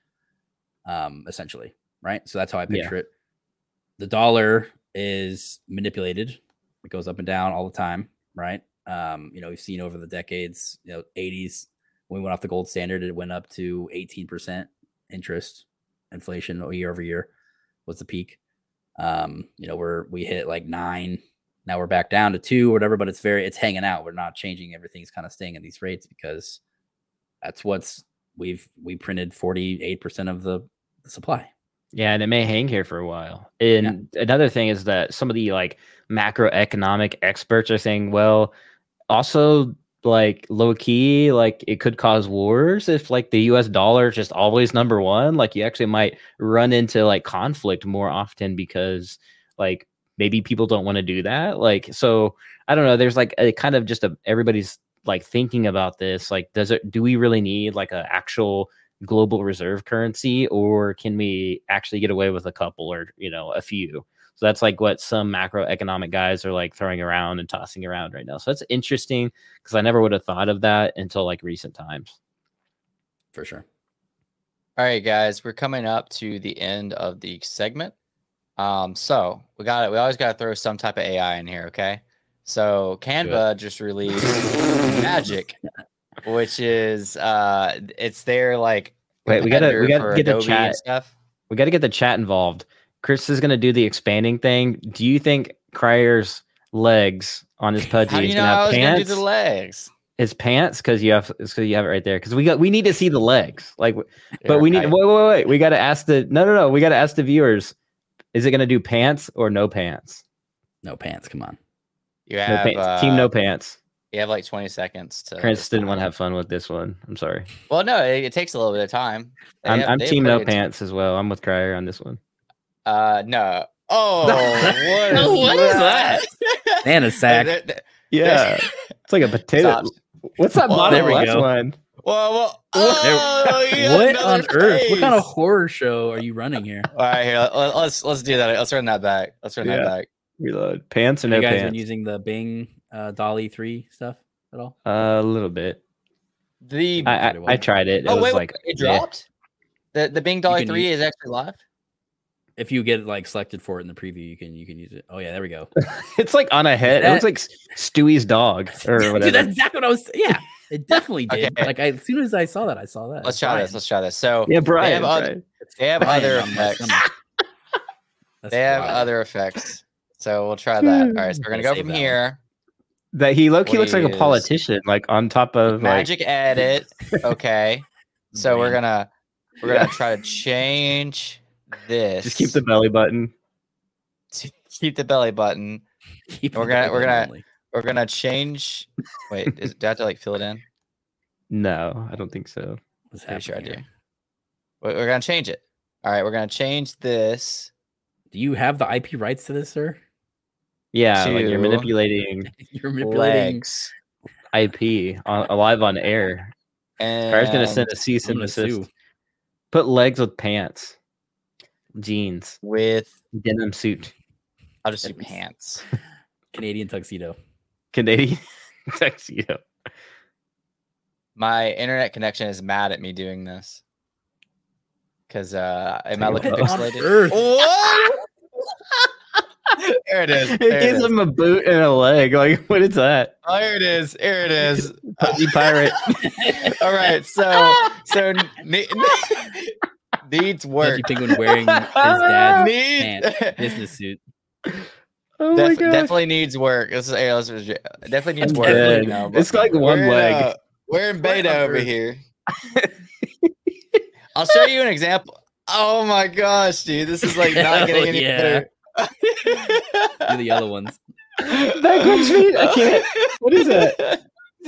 Speaker 3: um, essentially, right? So that's how I picture it. The dollar is manipulated. It goes up and down all the time, right? Um, you know, we've seen over the decades, you know, eighties, when we went off the gold standard, it went up to eighteen percent interest inflation year over year was the peak. Um, you know, we're we hit like nine Now we're back down to two or whatever, but it's very, it's hanging out. We're not changing. Everything's kind of staying at these rates because that's what's we've, we printed forty-eight percent of the, the supply.
Speaker 4: Yeah, and it may hang here for a while. And yeah. Another thing is that some of the like macroeconomic experts are saying, well, also like low key, like it could cause wars if like the U S dollar is just always number one. Like you actually might run into like conflict more often because like maybe people don't want to do that. Like, so I don't know. There's like a kind of just a everybody's like thinking about this. Like, does it? Do we really need like an actual global reserve currency, or can we actually get away with a couple or, you know, a few? So that's like what some macroeconomic guys are like throwing around and tossing around right now. So that's interesting because I never would have thought of that until like recent times.
Speaker 3: For sure.
Speaker 2: All right, guys, we're coming up to the end of the segment. Um, so we got it. We always got to throw some type of A I in here. Okay. So Canva just released Magic, which is uh, it's their like.
Speaker 4: Wait, we gotta we gotta get
Speaker 2: Adobe
Speaker 4: the chat
Speaker 2: stuff.
Speaker 4: We gotta get the chat involved. Chris is gonna do the expanding thing. Do you think Cryer's legs on his pudgy
Speaker 2: How do you
Speaker 4: is
Speaker 2: know
Speaker 4: gonna
Speaker 2: I
Speaker 4: have
Speaker 2: was gonna do
Speaker 4: pants?
Speaker 2: the legs?
Speaker 4: His pants, because you have because you have it right there. Because we got we need to see the legs. Like, but
Speaker 2: You're
Speaker 4: we need
Speaker 2: right.
Speaker 4: wait wait wait. We got to ask the no no no. We got to ask the viewers. Is it gonna do pants or no pants?
Speaker 3: No pants. Come on.
Speaker 2: You
Speaker 4: No
Speaker 2: have
Speaker 4: pants.
Speaker 2: uh,
Speaker 4: Team no pants.
Speaker 2: You have like twenty seconds to.
Speaker 4: Chris didn't want to
Speaker 2: decide.
Speaker 4: have fun with this one. I'm sorry.
Speaker 2: Well, no, it, it takes a little bit of time. They
Speaker 4: I'm
Speaker 2: have-
Speaker 4: I'm
Speaker 2: they have
Speaker 4: team no
Speaker 2: pretty good-
Speaker 4: pants as well. I'm with Cryer on this one.
Speaker 2: Uh, no. Oh, what is,
Speaker 3: What is that? And a sack.
Speaker 2: There- there-
Speaker 4: Yeah, it's like a potato.
Speaker 2: Stop.
Speaker 4: What's that
Speaker 2: Well,
Speaker 4: bottom
Speaker 3: there we
Speaker 4: left
Speaker 3: go.
Speaker 4: one?
Speaker 2: Well, well, oh, you got
Speaker 3: What
Speaker 2: another
Speaker 3: on earth? What kind of
Speaker 2: face.
Speaker 3: horror show are you running here?
Speaker 2: All right, here. Let, let's let's do that. Let's run that back. Let's run that
Speaker 4: Yeah.
Speaker 2: back.
Speaker 4: Reload. Pants or
Speaker 3: Have
Speaker 4: no
Speaker 3: you guys
Speaker 4: pants?
Speaker 3: been using the Bing uh, Dolly three stuff at all?
Speaker 4: Uh, a little bit.
Speaker 2: The
Speaker 4: I I,
Speaker 3: Pretty
Speaker 4: I
Speaker 3: well.
Speaker 4: tried it. It
Speaker 2: oh
Speaker 4: was
Speaker 2: wait,
Speaker 4: like
Speaker 2: wait, it
Speaker 4: yeah.
Speaker 2: dropped. The the Bing Dolly
Speaker 3: can
Speaker 2: three
Speaker 3: use-
Speaker 2: is actually live.
Speaker 3: If you get like selected for it in the preview, you can you can use it. Oh yeah, there we go.
Speaker 4: It's like on a head. It
Speaker 3: That-
Speaker 4: looks like Stewie's dog or whatever.
Speaker 3: Dude, that's exactly what I was. Yeah, it definitely did.
Speaker 2: Okay.
Speaker 3: Like I, as soon as I saw that, I saw that.
Speaker 2: Let's try
Speaker 3: Brian.
Speaker 2: this. Let's try this. So
Speaker 4: yeah,
Speaker 2: they
Speaker 4: Brian.
Speaker 2: have other,
Speaker 4: Brian.
Speaker 2: they have
Speaker 3: Brian
Speaker 2: other
Speaker 3: on my
Speaker 2: effects.
Speaker 3: stomach. That's
Speaker 2: They have
Speaker 3: wild.
Speaker 2: other effects. So we'll try that. All right, so we're gonna go
Speaker 3: Save
Speaker 2: from
Speaker 3: that one.
Speaker 2: here.
Speaker 4: That he low key looks like a
Speaker 2: Please.
Speaker 4: politician, like on top of like.
Speaker 2: Magic edit. Okay. So we're
Speaker 3: Brand.
Speaker 2: gonna we're
Speaker 4: Yeah.
Speaker 2: gonna try to change this.
Speaker 4: Just keep the belly button.
Speaker 2: keep the belly button.
Speaker 3: Keep
Speaker 2: We're
Speaker 3: it
Speaker 2: gonna- we're
Speaker 3: open
Speaker 2: gonna-
Speaker 3: only.
Speaker 2: We're gonna change. Wait, is, do I have to like fill it in?
Speaker 4: No, I don't think so.
Speaker 3: What's
Speaker 2: Pretty sure I
Speaker 3: happening
Speaker 2: do.
Speaker 3: here?
Speaker 2: We're we're gonna change it. All right, we're gonna change this.
Speaker 3: Do you have the I P rights to this, sir?
Speaker 4: Yeah, like you're
Speaker 2: Two
Speaker 4: manipulating
Speaker 3: You're manipulating.
Speaker 2: Legs.
Speaker 4: I P on live on air. Crier's gonna
Speaker 2: And
Speaker 4: send a cease
Speaker 3: I'm
Speaker 4: and
Speaker 3: gonna
Speaker 4: desist.
Speaker 3: sue.
Speaker 4: Put legs with pants, jeans,
Speaker 2: with
Speaker 4: denim suit,
Speaker 2: I'll just do
Speaker 3: Goodness.
Speaker 2: pants.
Speaker 3: Canadian tuxedo.
Speaker 4: Canadian tuxedo.
Speaker 2: My internet connection is mad at me doing this. Cause uh am I
Speaker 4: What
Speaker 2: looking
Speaker 3: on
Speaker 2: pixelated?
Speaker 3: earth?
Speaker 2: What? There it is.
Speaker 4: It
Speaker 2: There it
Speaker 4: gives
Speaker 2: is.
Speaker 4: him a boot and a leg. Like, what is that?
Speaker 2: Oh, here it is. Here it is.
Speaker 4: Pudgy pirate.
Speaker 2: All right. So so ne- needs work.
Speaker 3: Pudgy Penguin wearing his dad's
Speaker 2: Need-
Speaker 3: pants, business suit.
Speaker 4: Oh my
Speaker 2: Def-
Speaker 4: god.
Speaker 2: definitely needs work. This is hey, let's- definitely needs
Speaker 4: I'm
Speaker 2: work.
Speaker 4: dead.
Speaker 2: You know,
Speaker 4: It's
Speaker 2: but
Speaker 4: like one
Speaker 2: we're,
Speaker 4: leg.
Speaker 2: uh, we're in
Speaker 3: What
Speaker 2: beta
Speaker 3: on
Speaker 2: over
Speaker 3: earth?
Speaker 2: here. I'll show you an example. Oh my gosh, dude. This is like not getting
Speaker 3: Hell
Speaker 2: any
Speaker 3: yeah.
Speaker 2: better.
Speaker 3: Do the yellow ones.
Speaker 4: Backwards feet? I can't. What is that?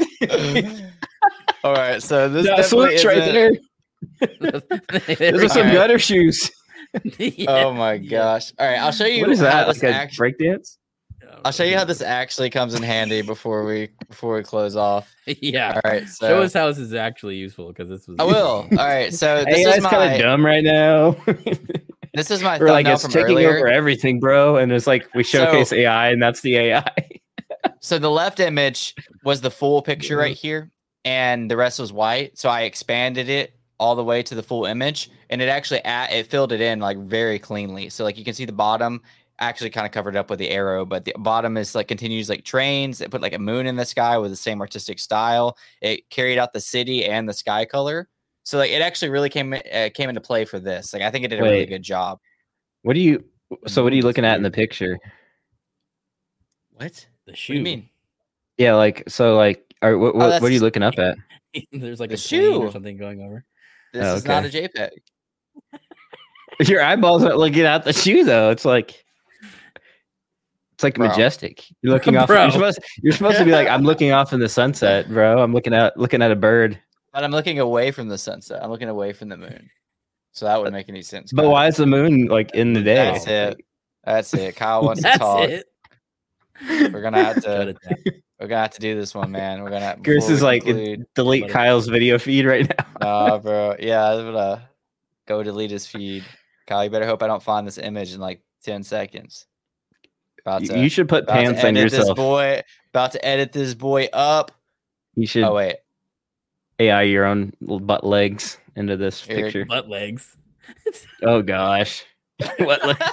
Speaker 2: All right, so this
Speaker 4: That
Speaker 2: definitely
Speaker 4: switch right
Speaker 2: isn't-
Speaker 4: there.
Speaker 3: There
Speaker 4: Those
Speaker 3: we
Speaker 4: are some
Speaker 2: Alright.
Speaker 4: gutter shoes.
Speaker 3: go. Yeah.
Speaker 2: Oh my
Speaker 3: Yeah.
Speaker 2: gosh! All right, I'll show you
Speaker 4: What is
Speaker 2: how
Speaker 4: that?
Speaker 2: this
Speaker 4: Like a
Speaker 2: actually.
Speaker 4: breakdance?
Speaker 2: I'll show you how this actually comes in handy before we before we close off.
Speaker 3: Yeah.
Speaker 2: All right, so
Speaker 3: Show us how this is actually useful because this was.
Speaker 2: I will. All right, so this
Speaker 4: Hey,
Speaker 2: is
Speaker 4: that's kind
Speaker 2: my
Speaker 4: of dumb right now.
Speaker 2: this is my
Speaker 4: We're like,
Speaker 2: thumbnail
Speaker 4: it's
Speaker 2: from
Speaker 4: taking
Speaker 2: earlier.
Speaker 4: over everything, bro. And it's like we
Speaker 2: So-
Speaker 4: showcase A I, and that's the A I.
Speaker 2: So the left image was the full picture right here, and the rest was white. So I expanded it all the way to the full image, and it actually a- it filled it in like very cleanly. So like you can see the bottom actually kind of covered up with the arrow, but the bottom is like continues like trains. It put like a moon in the sky with the same artistic style. It carried out the city and the sky color. So like it actually really came uh, came into play for this. Like I think it did a really
Speaker 4: Wait.
Speaker 2: good job.
Speaker 4: What do you? So what are you
Speaker 3: That's
Speaker 4: looking at in the
Speaker 3: weird.
Speaker 4: picture?
Speaker 2: What?
Speaker 3: The
Speaker 2: What
Speaker 3: shoe.
Speaker 2: do you mean?
Speaker 4: Yeah, like so, like, are, what, what,
Speaker 2: that's
Speaker 4: what are you
Speaker 2: just-
Speaker 4: looking up at?
Speaker 3: There's like
Speaker 2: The
Speaker 3: a plane or
Speaker 2: shoe.
Speaker 3: something going over.
Speaker 2: This
Speaker 4: Oh,
Speaker 2: is not a
Speaker 4: okay.
Speaker 2: JPEG.
Speaker 4: Your eyeballs are looking at the shoe, though. It's like, it's like
Speaker 2: Bro.
Speaker 4: majestic. You're looking off.
Speaker 3: Bro.
Speaker 4: You're supposed. You're supposed to be like, I'm looking off in the sunset, bro. I'm looking at looking at a bird.
Speaker 2: But I'm looking away from the sunset. I'm looking away from the moon. So that would make any sense.
Speaker 4: But
Speaker 2: Kyle.
Speaker 4: why is the moon like in the day?
Speaker 2: That's it. That's it. Kyle wants to
Speaker 3: That's
Speaker 2: talk.
Speaker 3: it.
Speaker 2: We're gonna have
Speaker 3: Shut
Speaker 2: to.
Speaker 3: it down.
Speaker 2: We're gonna have to do this one, man. We're gonna.
Speaker 4: Chris
Speaker 2: before
Speaker 4: is
Speaker 2: we
Speaker 4: like,
Speaker 2: conclude-
Speaker 4: delete
Speaker 3: But-
Speaker 4: Kyle's video feed right now.
Speaker 2: Nah, bro. Yeah, I'm gonna go delete his feed. Kyle, you better hope I don't find this image in like ten seconds. About
Speaker 4: You-
Speaker 2: to,
Speaker 4: you should put
Speaker 2: about to
Speaker 4: pants on
Speaker 2: edit this
Speaker 4: yourself.
Speaker 2: boy. About to edit this boy up.
Speaker 4: You should
Speaker 2: Oh wait.
Speaker 4: A I your own little butt legs into this
Speaker 2: Here.
Speaker 4: picture.
Speaker 3: Butt legs.
Speaker 4: Oh gosh. What legs?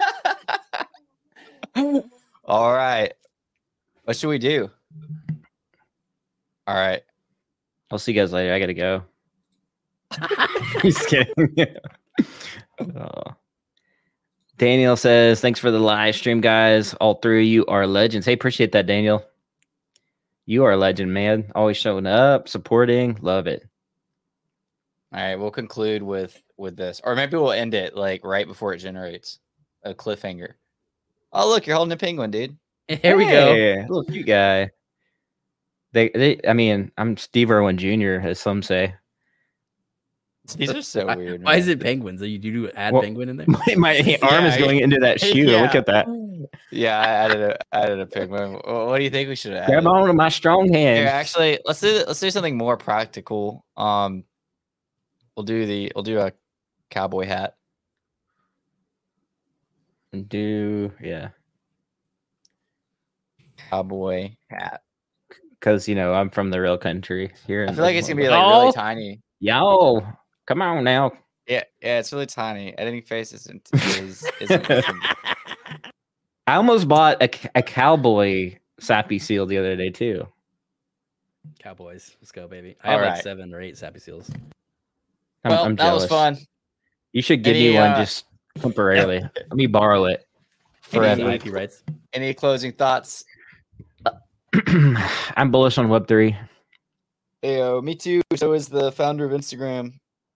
Speaker 2: All right. What should we do? All right.
Speaker 4: I'll see you guys later. I gotta go. Just kidding. Oh. Daniel says, thanks for the live stream, guys. All three of you are legends. Hey, appreciate that, Daniel. You are a legend, man. Always showing up, supporting. Love it.
Speaker 2: All right. We'll conclude with with this, or maybe we'll end it like right before it generates a cliffhanger. Oh, look, you're holding a penguin, dude.
Speaker 3: Here we go.
Speaker 4: Hey, little cute guy. They, they, I mean, I'm Steve Irwin Junior, as some say.
Speaker 2: These are so
Speaker 3: why,
Speaker 2: weird.
Speaker 3: Why is
Speaker 2: man.
Speaker 3: it penguins? Do you do add
Speaker 4: Well,
Speaker 3: penguin in there?
Speaker 4: My, my arm is
Speaker 2: Yeah,
Speaker 4: going into that shoe.
Speaker 2: yeah.
Speaker 4: Look at that.
Speaker 2: Yeah, I added a I added a penguin. Wh- What do you think we should have
Speaker 4: Grab
Speaker 2: added?
Speaker 4: on to my strong hand.
Speaker 2: Here, actually, let's do let's do something more practical. Um, we'll do the we'll do a cowboy hat.
Speaker 4: Do yeah,
Speaker 2: Cowboy hat.
Speaker 4: because you know I'm from the real country here.
Speaker 2: I
Speaker 4: in
Speaker 2: feel like it's gonna be like
Speaker 3: Oh.
Speaker 2: really tiny.
Speaker 4: Yo, come on now.
Speaker 2: Yeah, yeah, it's really tiny. Editing face isn't is isn't. isn't-
Speaker 4: I almost bought a, c- a cowboy sappy seal the other day too.
Speaker 3: Cowboys. Let's go, baby. I have
Speaker 2: All
Speaker 3: like
Speaker 2: right.
Speaker 3: seven or eight sappy seals.
Speaker 4: I'm,
Speaker 2: well,
Speaker 4: I'm
Speaker 2: that
Speaker 4: jealous.
Speaker 2: was fun.
Speaker 4: You should give
Speaker 2: Any,
Speaker 4: me one
Speaker 2: uh,
Speaker 4: just temporarily. Let me borrow it
Speaker 3: Any
Speaker 2: Any-
Speaker 4: forever.
Speaker 3: I P rights.
Speaker 2: Any closing thoughts?
Speaker 4: I'm bullish on Web three.
Speaker 2: Ayo, me too. So is the founder of Instagram.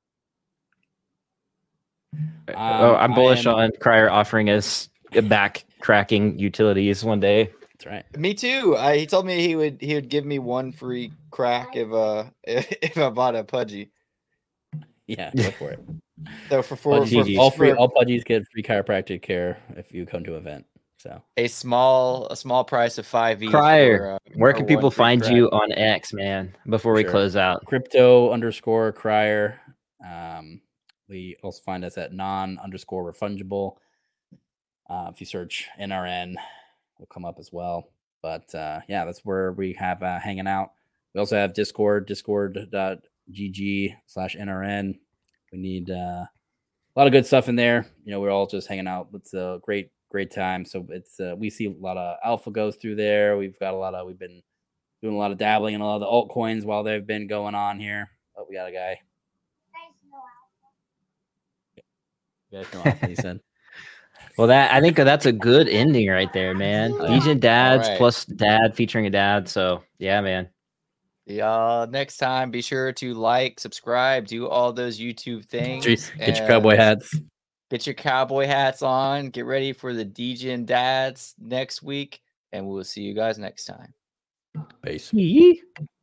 Speaker 4: oh, I'm
Speaker 3: I
Speaker 4: bullish
Speaker 3: am-
Speaker 4: on Crier offering us back cracking utilities one day.
Speaker 3: That's right.
Speaker 2: Me too. I, he told me he would he would give me one free crack if uh if I bought a pudgy.
Speaker 3: Yeah, go for it.
Speaker 2: So for for,
Speaker 3: Pudgy-
Speaker 2: for,
Speaker 4: G Gs.
Speaker 3: all free,
Speaker 2: for
Speaker 3: all pudgies get free chiropractic care if you come to an event. So
Speaker 2: a small a small price of five E.
Speaker 4: Crier,
Speaker 2: for, uh,
Speaker 4: Where
Speaker 2: for
Speaker 4: can
Speaker 2: one
Speaker 4: people
Speaker 2: free
Speaker 4: find
Speaker 2: crack.
Speaker 4: you on X, man? Before we
Speaker 3: Sure.
Speaker 4: close out.
Speaker 3: crypto underscore crier. Um, we also find us at non underscore refungible. Uh, if you search N R N, will come up as well. But uh, yeah, that's where we have uh, hanging out. We also have Discord, discord.gg slash NRN. We need uh, a lot of good stuff in there. You know, we're all just hanging out. It's a great, great time. So it's uh, we see a lot of alpha goes through there. We've got a lot of, we've been doing a lot of dabbling in a lot of the altcoins while they've been going on here. Oh, we got a guy. You guys know alpha, he said.
Speaker 4: Well, that I think that's a good ending right there, man.
Speaker 3: Yeah.
Speaker 4: Legion dads
Speaker 2: Alright.
Speaker 4: plus dad featuring a dad. So yeah, man.
Speaker 2: Y'all next time be sure to like, subscribe, do all those YouTube things.
Speaker 3: Get your cowboy
Speaker 2: and
Speaker 3: hats.
Speaker 2: Get your cowboy hats on. Get ready for the Degen Dads next week, and we'll see you guys next time.
Speaker 3: Peace.
Speaker 4: Yee.